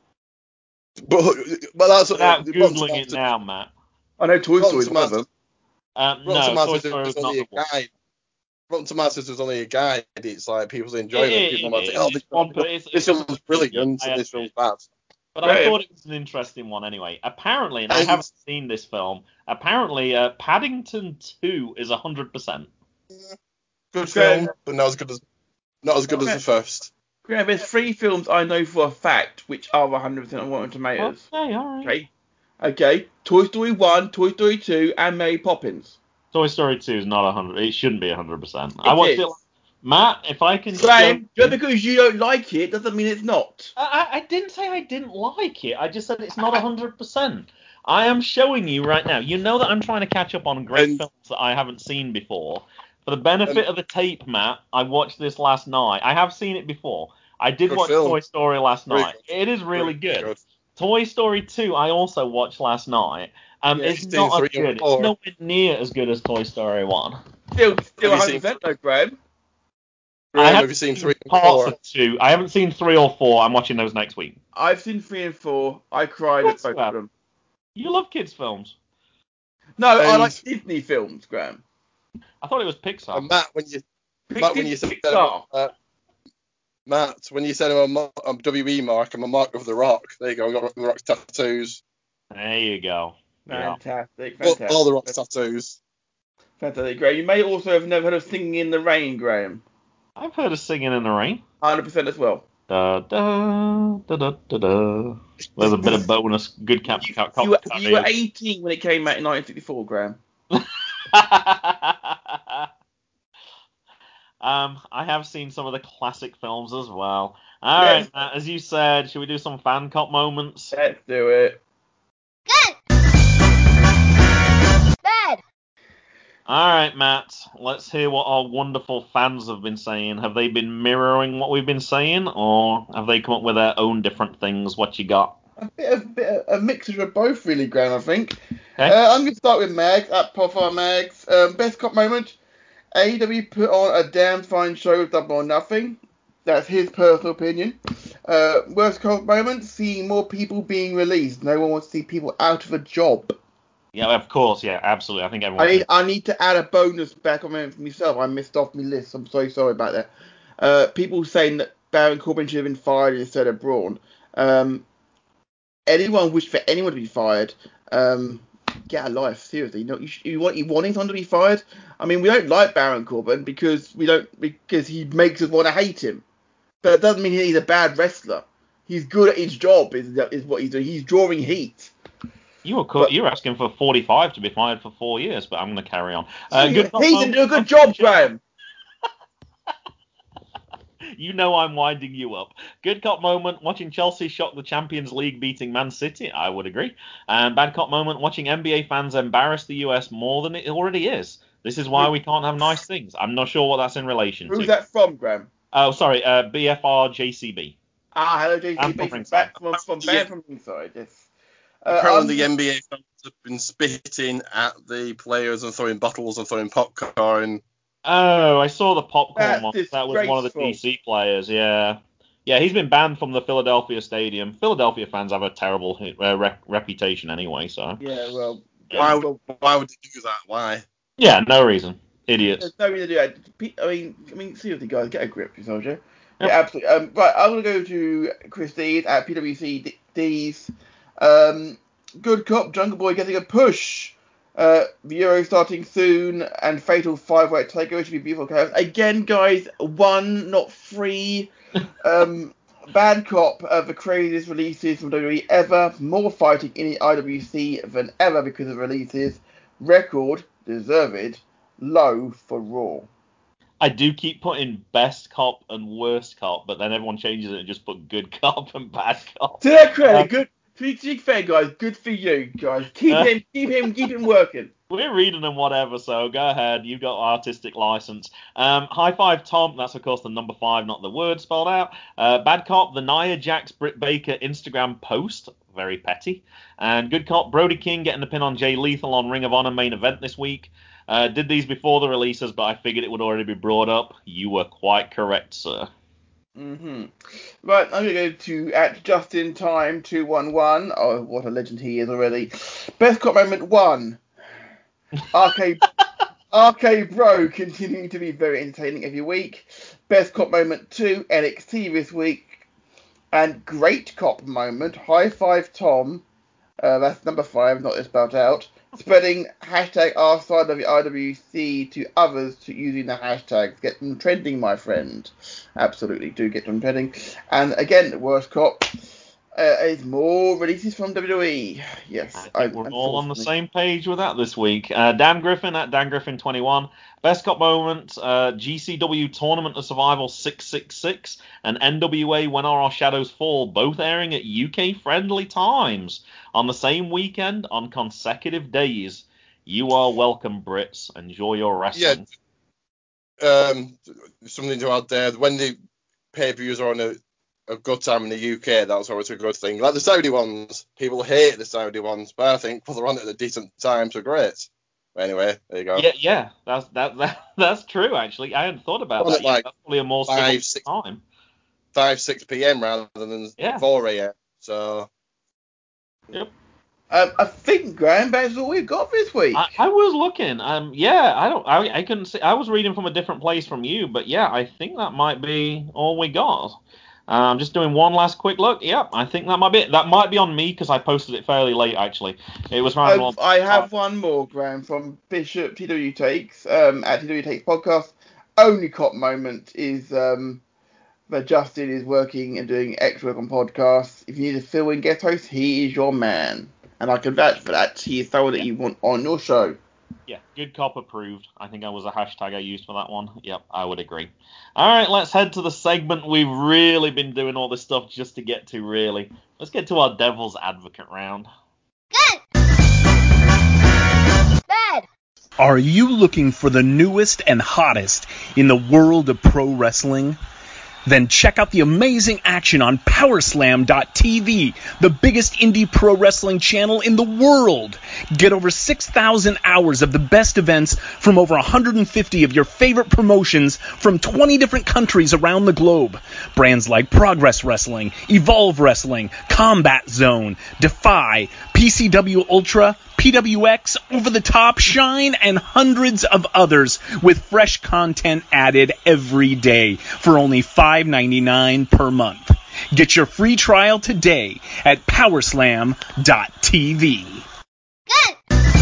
S5: But but that's
S3: Without
S5: Rotten
S3: Googling
S5: Tomatoes-
S3: it now, Matt.
S4: I know Toy
S5: Rotten
S4: Story is one of them.
S3: Um,
S5: Rotten
S3: no, Toy
S5: Tomatoes
S3: Story
S5: is
S3: was not
S5: only
S3: the
S5: a
S3: one.
S5: guide. Rotten Tomatoes is only a guide. It's like people enjoy
S3: It-
S5: it.
S3: it-
S5: People
S3: it
S5: might
S3: is.
S5: say, "Oh, this,
S3: It's one per- it's-
S5: this
S3: it's-
S5: film's brilliant,"
S3: I
S5: and this
S3: admit.
S5: film's bad.
S3: But I
S4: Right.
S3: thought it was an interesting one anyway. Apparently, and I
S5: And-
S3: haven't seen this film, apparently uh, Paddington two is one hundred percent.
S5: Good
S4: Okay.
S5: film, but not as good as not as good as
S4: Okay.
S5: the first.
S4: Graham, there's three films I know for a fact which are one hundred percent on Rotten Tomatoes.
S3: Okay, alright.
S4: Okay. Okay. Toy Story one, Toy Story two, and Mary Poppins.
S3: Toy Story two is not one hundred. It shouldn't be one hundred percent.
S4: It
S3: I watched
S4: is.
S3: it. Matt, if I can.
S4: Graham,
S3: show-
S4: just because you don't like it doesn't mean it's not.
S3: I, I I didn't say I didn't like it. I just said it's not one hundred percent. I am showing you right now. You know that I'm trying to catch up on great
S5: And-
S3: films that I haven't seen before. For the benefit of the tape, Matt, I watched this last night. I have seen it before. I did
S5: Good
S3: watch
S5: film.
S3: Toy Story last
S5: Very
S3: night.
S5: good.
S3: It is really
S5: Very
S3: good. Toy Story two I also watched last night. Um,
S4: Yeah,
S3: it's
S5: you've
S3: not
S5: seen
S3: as
S5: three and
S3: good. It's
S5: four.
S3: nowhere near as good as Toy Story one.
S4: Still, still
S5: Have
S4: one
S5: you
S4: hundred
S5: seen
S4: percent though, Graham.
S3: I
S5: Graham,
S3: have
S5: have you seen three and
S3: Parts
S5: four?
S3: of two. I haven't seen three or four. I'm watching those next week.
S4: I've seen three and four. I cried
S3: What's
S4: at both
S3: that?
S4: of them.
S3: You love kids films.
S4: No, I
S5: And-
S4: like Disney films, Graham.
S3: I thought it was Pixar.
S5: And Matt, when you
S4: Pick
S5: Matt, when
S4: Disney
S5: you said
S4: Pixar.
S5: uh, Matt, when you said I'm a, I'm a W E mark, I'm a mark of the Rock. There you go. I got the Rock tattoos.
S3: There you go. Yeah.
S4: Fantastic,
S5: All,
S4: fantastic.
S5: all the Rock tattoos.
S4: Fantastic, Graham. You may also have never heard of Singing in the Rain, Graham.
S3: I've heard of Singing in the Rain.
S4: one hundred percent as well.
S3: Da da da da da da. There's a bit of bonus. Good cap.
S4: You,
S3: cap
S4: you, were,
S3: cap-
S4: you were eighteen when it came out in nineteen sixty-four, Graham.
S3: um, I have seen some of the classic films as well. All right,
S4: Yes.
S3: Matt, as you said, should we do some fan cop moments?
S4: Let's do it.
S2: Good. Bad.
S3: All right, Matt, let's hear what our wonderful fans have been saying. Have they been mirroring what we've been saying, or have they come up with their own different things? What you got?
S4: A bit of, bit of a mixture of both, really, Graham, I think.
S3: Okay.
S4: Uh, I'm going to start with Mags, at Profile Mags. Um, best cop moment, A E W put on a damn fine show with Double or Nothing. That's his personal opinion. Uh, worst cop moment, seeing more people being released. No one wants to see people out of a job.
S3: Yeah, of course, yeah, absolutely. I think everyone.
S4: I need, I need to add a bonus back comment for myself. I missed off my list. I'm so sorry about that. Uh, people saying that Baron Corbin should have been fired instead of Braun. Um, anyone wish for anyone to be fired. Um, get a life, seriously. You know, you, you want you wanting someone to be fired? I mean, we don't like Baron Corbin because we don't because he makes us want to hate him. But it doesn't mean he's a bad wrestler. He's good at his job. Is is what he's doing. He's drawing heat.
S3: You were co- you were asking for forty-five to be fired for four years, but I'm going to carry on. Uh,
S4: he
S3: good
S4: he didn't do a good job, Graham.
S3: You know I'm winding you up. Good cop moment, watching Chelsea shock the Champions League beating Man City. I would agree. And bad cop moment, watching N B A fans embarrass the U S more than it already is. This is why we can't have nice things. I'm not sure what that's in relation
S4: Who's
S3: to.
S4: that from, Graham?
S3: Oh, sorry, uh, B F R J C B.
S4: Ah, hello, J C B.
S3: I'm from
S4: From,
S3: Ringside.
S4: back, from, from
S5: Yeah.
S4: band from inside, yes. Uh,
S5: Apparently,
S4: I'm-
S5: the N B A fans have been spitting at the players and throwing bottles and throwing popcorn.
S3: Oh, I saw the popcorn
S4: That's
S3: one. That was one of the
S4: disgraceful.
S3: D C players, yeah. Yeah, he's been banned from the Philadelphia Stadium. Philadelphia fans have a terrible uh, re- reputation anyway, so.
S4: Yeah, well,
S5: Why,
S4: well,
S5: why would they do that? Why?
S3: Yeah, no reason. Idiots.
S4: there's no reason to do that. Pe- I mean, I mean, seriously, guys, get a grip, you soldier.
S3: Yep.
S4: Yeah, absolutely. Um, right, I'm gonna go to Chris Dees at P W C D- D's. Um, good cop, Jungle Boy getting a push. Uh, the Euro starting soon, and Fatal Five-Way Takeover should be beautiful chaos. Again, guys, one, not three. Um, Bad Cop, uh, the craziest releases from W W E ever. More fighting in the I W C than ever because of releases. Record, deserved, low for Raw.
S3: I do keep putting best cop and worst cop, but then everyone changes it and just put good cop and bad cop.
S4: To their credit,
S3: Um,
S4: good. To be, to be fair, guys, good for you, guys. Keep him, keep him, keep him working.
S3: We're reading them whatever, so go ahead. You've got artistic license. Um, High Five Tom, that's of course the number five, not the word spelled out. Uh, Bad Cop, the Nia Jax Britt Baker Instagram post, very petty. And Good Cop, Brody King getting the pin on Jay Lethal on Ring of Honor main event this week. Uh, did these before the releases, but I figured it would already be brought up. You were quite correct, sir.
S4: Mm-hmm. Right, I'm going to go to at Just In Time two one one. Oh, what a legend he is already. Best cop moment one. R K R K Bro continuing to be very entertaining every week. Best cop moment two. N X T this week. And great cop moment. High Five Tom. Uh, that's number five, not this spelled out. Spreading hashtag our side of the I W C to others to using the hashtags. Get them trending, my friend. Absolutely, do get them trending. And again, the worst cop uh, is more releases from W W E. Yes,
S3: I think
S4: I,
S3: we're all on the
S4: unfortunately.
S3: same page with that this week. Uh, Dan Griffin at Dan Griffin twenty-one. Best Cop moment, uh, G C W Tournament of Survival six six six and N W A When Our Shadows Fall, both airing at U K-friendly times on the same weekend on consecutive days. You are welcome, Brits. Enjoy your wrestling.
S5: Yeah, um, something to add there. When the pay-per-views are on a, a good time in the U K, that's always a good thing. Like the Saudi ones, people hate the Saudi ones, but I think well, they're on at a decent time, so great. Anyway, there you go.
S3: Yeah, yeah, that's that, that that's true. Actually, I hadn't thought about
S5: Well,
S3: that.
S5: like
S3: Yeah, that's probably a more
S5: five,
S3: civil
S5: six-
S3: time.
S5: five, six p.m. rather than
S3: Yeah.
S5: four a.m. So
S3: Yep.
S4: Um, I think, Graham, that's all we've got this week.
S3: I, I was looking. Um, yeah, I don't. I, I couldn't see. I was reading from a different place from you, but yeah, I think that might be all we got. I'm um, just doing one last quick look. Yep, I think that might be it. That might be on me because I posted it fairly late. Actually, it was around.
S4: Um,
S3: on-
S4: I have one more, Graham, from Bishop T W Takes, um, at T W Takes Podcast. Only cop moment is um, that Justin is working and doing extra work on podcasts. If you need a fill-in guest host, he is your man. And I can vouch for that. He is someone that you want on your show.
S3: Yeah, good cop approved. I think that was a hashtag I used for that one. Yep, I would agree. All right, let's head to the segment we've really been doing all this stuff just to get to, really. Let's get to our Devil's Advocate round.
S2: Good. Bad.
S8: Are you looking for the newest and hottest in the world of pro wrestling? Then check out the amazing action on Powerslam dot T V, the biggest indie pro wrestling channel in the world. Get over six thousand hours of the best events from over one hundred fifty of your favorite promotions from twenty different countries around the globe. Brands like Progress Wrestling, Evolve Wrestling, Combat Zone, Defy, P C W Ultra, P W X, Over the Top, Shine, and hundreds of others with fresh content added every day for only five dollars and ninety-nine cents per month. Get your free trial today at Powerslam dot T V.
S2: Good.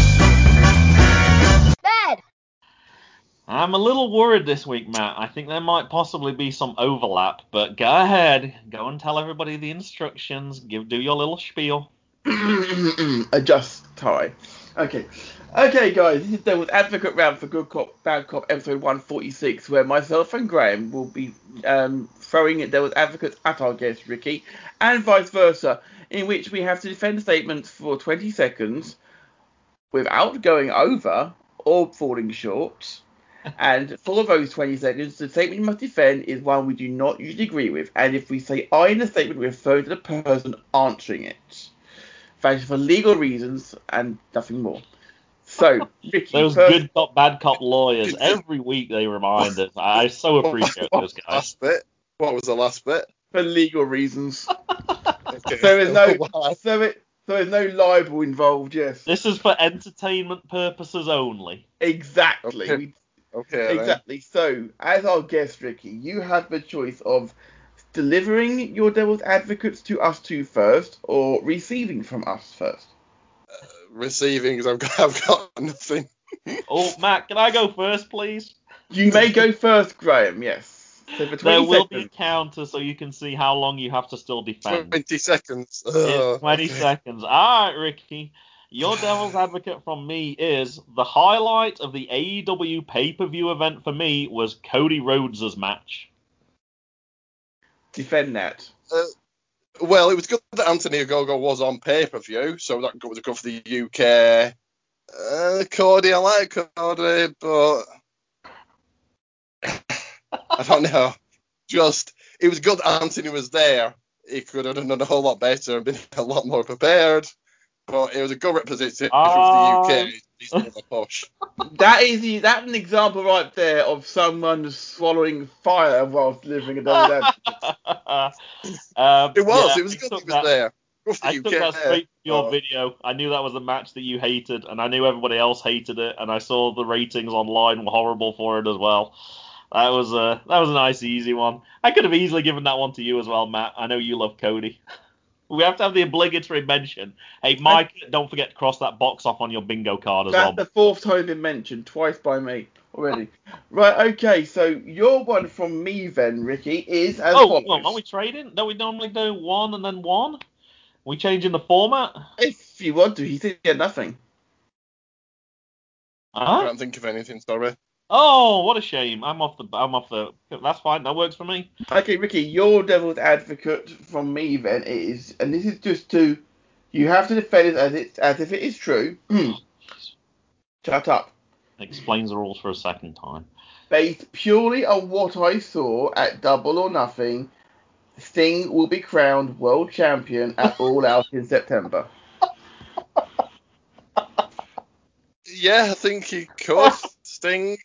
S2: Bad.
S3: I'm a little worried this week, Matt. I think there might possibly be some overlap, but go ahead. Go and tell everybody the instructions. Give Do your little spiel.
S4: Adjust tie. Okay. Okay, guys, this is Devil's Advocate Round for Good Cop, Bad Cop, episode one forty-six, where myself and Graham will be um, throwing at Devil's Advocates at our guest, Ricky, and vice versa, in which we have to defend statements for twenty seconds without going over or falling short. And for those twenty seconds, the statement you must defend is one we do not usually agree with. And if we say I in the statement, we're referring to the person answering it. That is for legal reasons and nothing more. So, Ricky,
S3: those
S4: first...
S3: good cop, bad cop lawyers, every week they remind us. I so appreciate
S5: what,
S3: those guys.
S5: Last bit? What was the last bit?
S4: For legal reasons.
S5: Okay.
S4: So there's no, so it, so there's no libel involved, yes.
S3: This is for entertainment purposes only.
S4: Exactly.
S5: Okay.
S4: We,
S5: Okay.
S4: exactly. Then. So, as our guest, Ricky, you have the choice of delivering your devil's advocates to us two first, or receiving from us first.
S5: Uh, receiving, because I've got, I've got nothing.
S3: Oh, Matt, can I go first, please?
S4: You may go first, Graham. Yes. So for twenty
S3: there will
S4: seconds.
S3: be a counter, so you can see how long you have to still defend.
S5: Twenty seconds.
S3: It's
S5: Oh,
S3: twenty
S5: okay.
S3: seconds. All right, Ricky. Your devil's advocate from me is the highlight of the A E W pay-per-view event for me was Cody Rhodes' match.
S4: Defend that.
S5: Uh, well, it was good that Anthony Ogogo was on pay-per-view, so that was good for the U K. Uh, Cody, I like Cody, but I don't know. Just, it was good that Anthony was there. He could have done a whole lot better and been a lot more prepared. But it was a good representation
S3: Uh...
S5: for the U K. He's not a push.
S4: That is the, that's an example right there of someone swallowing fire whilst delivering a devil's advocate.
S3: um,
S5: It was.
S3: yeah,
S5: it was
S3: I
S5: good that he
S3: took
S5: was
S3: that,
S5: there. Good for the
S3: I
S5: U K.
S3: took that straight from your
S5: Oh.
S3: video. I knew that was the match that you hated, and I knew everybody else hated it, and I saw the ratings online were horrible for it as well. That was a that was a nice, easy one. I could have easily given that one to you as well, Matt. I know you love Cody. We have to have the obligatory mention. Hey, Mike, don't forget to cross that box off on your bingo card as
S4: That's
S3: well.
S4: the fourth time been mentioned, twice by me already. Right, okay, so your one from me then, Ricky, is as
S3: oh,
S4: follows.
S3: well, aren't we trading? Don't we normally do one and then one? Are we changing the format?
S4: If you want to, he said he had nothing.
S5: I
S3: Huh?
S5: can't think of anything, sorry.
S3: Oh, what a shame. I'm off the. I'm off the. That's fine. That works for me.
S4: Okay, Ricky, your devil's advocate from me then is, and this is just to, you have to defend it as it as if it is true. Shut up.
S3: Explains the rules for a second time.
S4: Based purely on what I saw at Double or Nothing, Sting will be crowned world champion at All Out in September.
S5: Yeah, I think he could. Sting.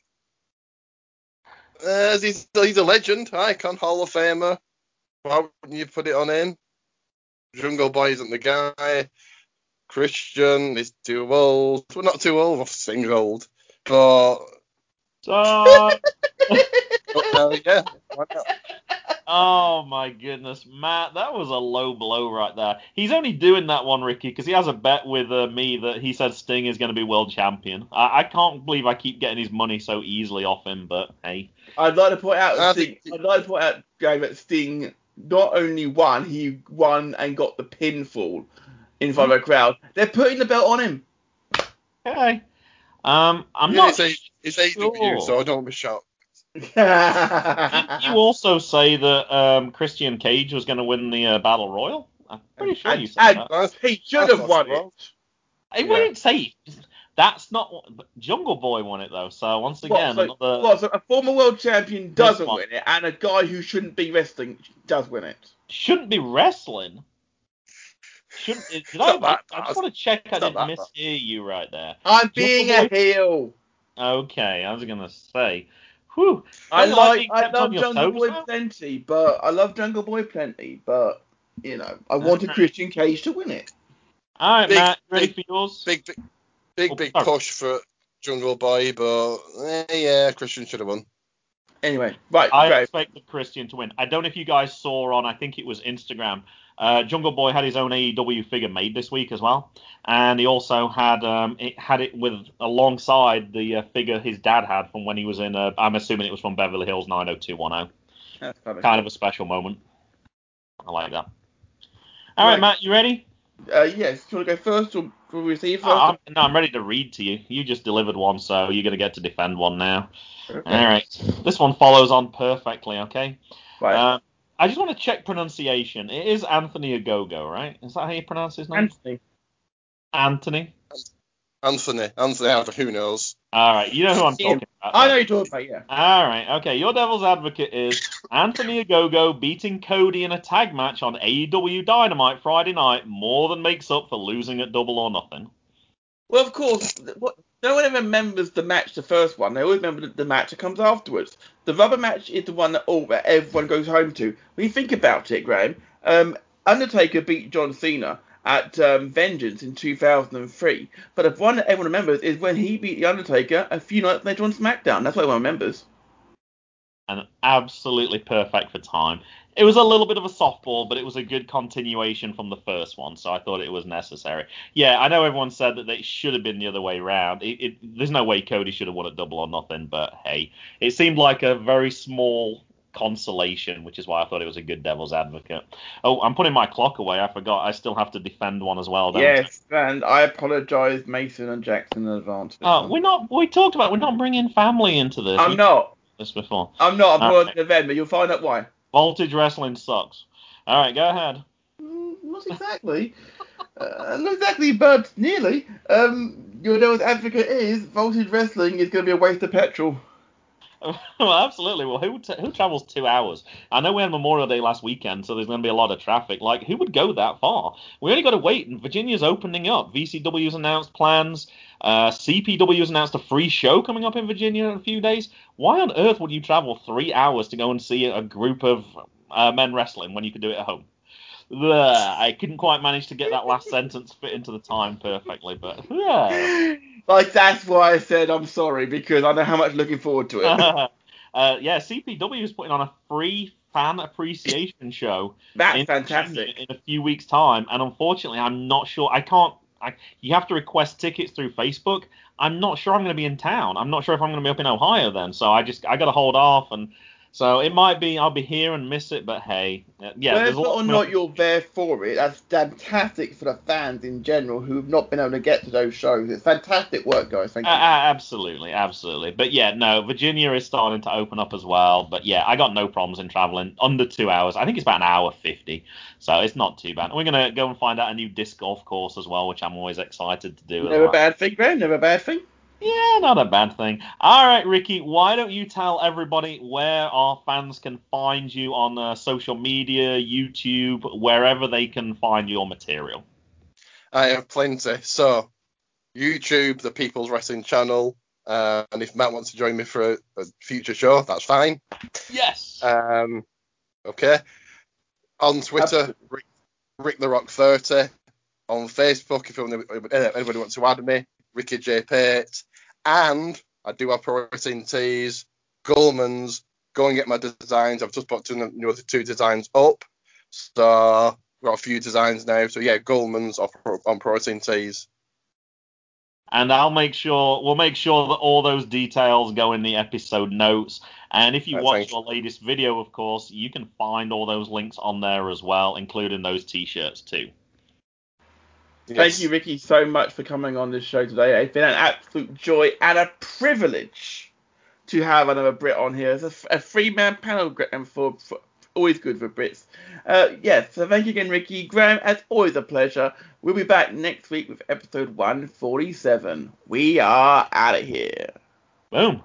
S5: Uh, he's, he's a legend, icon, Hall of Famer. Why wouldn't you put it on him? Jungle Boy isn't the guy. Christian is too old. Well, not too old. Sting's old. But.
S3: So,
S5: uh, yeah, why not?
S3: oh my goodness, Matt, that was a low blow right there. He's only doing that one, Ricky, because he has a bet with uh, me that he said Sting is going to be world champion. I-, I can't believe I keep getting his money so easily off him, but hey.
S4: I'd like to point out,
S5: I
S4: Sting,
S5: think-
S4: I'd like to point out, Graham, that Sting not only won, he won and got the pinfall in front of a crowd. They're putting the belt on him.
S3: Okay. Um, I'm
S5: Yeah,
S3: not.
S5: it's, a, it's A E W,
S3: sure.
S5: so don't be shocked.
S3: Didn't you also say that um, Christian Cage was going to win the uh, Battle Royal? I'm pretty sure
S4: and,
S3: you said
S4: and
S3: that.
S4: he should
S5: I
S4: have
S5: thought
S4: won
S5: so.
S4: it.
S3: I
S5: Yeah.
S3: wouldn't say. That's not what, Jungle Boy won it though. So once again,
S4: What, so,
S3: another
S4: what, so a former world champion doesn't
S3: one.
S4: win it, and a guy who shouldn't be wrestling does win it.
S3: shouldn't be wrestling. Shouldn't did
S5: It's
S3: I?
S5: not that
S3: I, I
S5: bad.
S3: just want to check I
S5: It's not
S3: didn't
S5: that
S3: mishear you right there.
S4: I'm
S3: Jungle
S4: being a
S3: Boy?
S4: heel.
S3: Okay, I was gonna say. Whew.
S4: I
S3: Don't you
S4: like,
S3: being
S4: I
S3: kept on
S4: love
S3: your
S4: Jungle
S3: toes
S4: Boy
S3: now?
S4: plenty, but I love Jungle Boy plenty, but you know, I wanted
S3: Alright.
S4: Christian Cage to win it.
S3: All right,
S5: Big-
S3: Matt, you ready
S5: big-
S3: for yours?
S5: Big, big, big,
S3: Oh,
S5: big
S3: sorry.
S5: push for Jungle Boy, but eh, yeah, Christian should have won.
S4: Anyway, right,
S3: I
S4: great.
S3: expected Christian to win. I don't know if you guys saw on, I think it was Instagram, uh, Jungle Boy had his own A E W figure made this week as well, and he also had um, it had it with alongside the uh, figure his dad had from when he was in. Uh, I'm assuming it was from Beverly Hills nine oh two one oh.
S4: That's kind
S3: Kind of a special moment. I like that. All right,
S4: Right.
S3: Matt, you ready?
S4: Uh, yes, do you want to go first or will we receive first?
S3: Oh, I'm, no, I'm ready to read to you. You just delivered one, so you're going to get to defend one now.
S4: Okay.
S3: All right. This one follows on perfectly, okay?
S4: Right.
S3: Uh, I just want to check pronunciation. It is Anthony Ogogo, right? Is that how you pronounce his name?
S4: Anthony.
S3: Anthony?
S5: Anthony, Anthony, Alva, who knows?
S3: All right. You know who I'm
S4: Yeah,
S3: talking about.
S4: I
S3: then.
S4: know you're talking about, yeah.
S3: All right. Okay. Your devil's advocate is Anthony Ogogo beating Cody in a tag match on A E W Dynamite Friday night more than makes up for losing at Double or Nothing.
S4: Well, of course, what, no one ever remembers the match, the first one. They always remember the, the match that comes afterwards. The rubber match is the one that all that everyone goes home to. When you think about it, Graham, um, Undertaker beat John Cena at um, Vengeance in two thousand three. But the one that everyone remembers is when he beat The Undertaker a few nights later on SmackDown. That's what everyone remembers.
S3: And absolutely perfect for time. It was a little bit of a softball, but it was a good continuation from the first one, so I thought it was necessary. Yeah, I know everyone said that it should have been the other way around. It, it, there's no way Cody should have won at Double or Nothing, but hey, it seemed like a very small consolation, which is why I thought it was a good devil's advocate. Oh, I'm putting my clock away. I forgot. I still have to defend one as well, don't I?
S4: Yes, and I apologise, Mason and Jackson, in advance. for this
S3: Oh,
S4: one.
S3: we're not. We talked about we're not bringing family into this.
S4: I'm
S3: We
S4: not.
S3: talked about this before.
S4: I'm not. I'm
S3: All
S4: going
S3: right.
S4: to the event, but you'll find out why.
S3: Voltage Wrestling sucks. All right, go ahead.
S4: Mm, Not exactly. uh, not exactly, but nearly. Um, your devil's advocate is Voltage Wrestling is going to be a waste of petrol.
S3: Well, absolutely. Well, who t- who travels two hours? I know we had Memorial Day last weekend, so there's going to be a lot of traffic. Like, who would go that far? We only got to wait, and Virginia's opening up. V C W's announced plans. Uh, C P W's announced a free show coming up in Virginia in a few days. Why on earth would you travel three hours to go and see a group of uh, men wrestling when you could do it at home? Ugh, I couldn't quite manage to get that last sentence fit into the time perfectly, but yeah.
S4: Like, that's why I said I'm sorry, because I know how much looking forward to it.
S3: uh, yeah, C P W is putting on a free fan appreciation show
S4: That's
S3: in
S4: fantastic.
S3: Virginia in a few weeks' time, and unfortunately, I'm not sure. I can't. I, you have to request tickets through Facebook. I'm not sure I'm going to be in town. I'm not sure if I'm going to be up in Ohio then. So I just I got to hold off, and so it might be I'll be here and miss it. But hey, uh, yeah, there's
S4: Whether
S3: a lot
S4: or
S3: coming
S4: not
S3: up.
S4: you're there for it, that's fantastic for the fans in general who have not been able to get to those shows. It's fantastic work, guys. Thank
S3: Uh,
S4: you.
S3: uh, absolutely, absolutely. But yeah, no, Virginia is starting to open up as well. But yeah, I got no problems in traveling under two hours. I think it's about an hour fifty, so it's not too bad. We're gonna go and find out a new disc golf course as well, which I'm always excited to do. as
S4: Never a
S3: well.
S4: bad thing, Graham. Never a bad thing.
S3: Yeah, not a bad thing. All right, Ricky, why don't you tell everybody where our fans can find you on uh, social media, YouTube, wherever they can find your material?
S5: I have plenty. So, YouTube, the People's Wrestling Channel, uh, and if Matt wants to join me for a, a future show, that's fine.
S3: Yes.
S5: Um, okay. On Twitter, Rick, Rick the Rock thirty. On Facebook, if anybody wants to add me, Ricky J. Pate. And I do have Pro Wrestling Tees, Gulman's. Go and get my designs. I've just put two, you know, the two designs up. So I've got a few designs now. So yeah, Gulman's on Pro, on Pro Wrestling Tees.
S3: And I'll make sure we'll make sure that all those details go in the episode notes. And if you
S5: Right,
S3: watch
S5: thank
S3: your latest video, of course, you can find all those links on there as well, including those t-shirts too.
S5: Yes.
S4: Thank you, Ricky, so much for coming on this show today. It's been an absolute joy and a privilege to have another Brit on here. It's a, a three-man panel Graham, for, for always good for Brits. Uh, yes, so thank you again, Ricky. Graham, as always a pleasure. We'll be back next week with episode one forty-seven. We are out of here.
S3: Boom.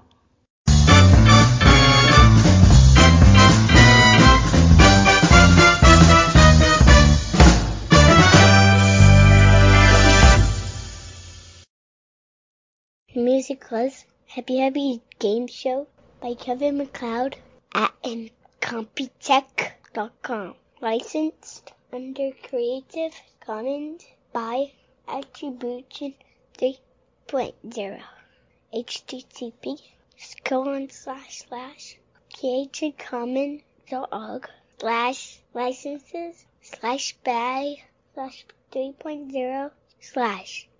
S2: The music was Happy Happy Game Show by Kevin MacLeod at incompetech dot com. Licensed under Creative Commons by Attribution three point oh. H T T P colon slash slash creativecommons.org slash licenses slash by slash three point oh slash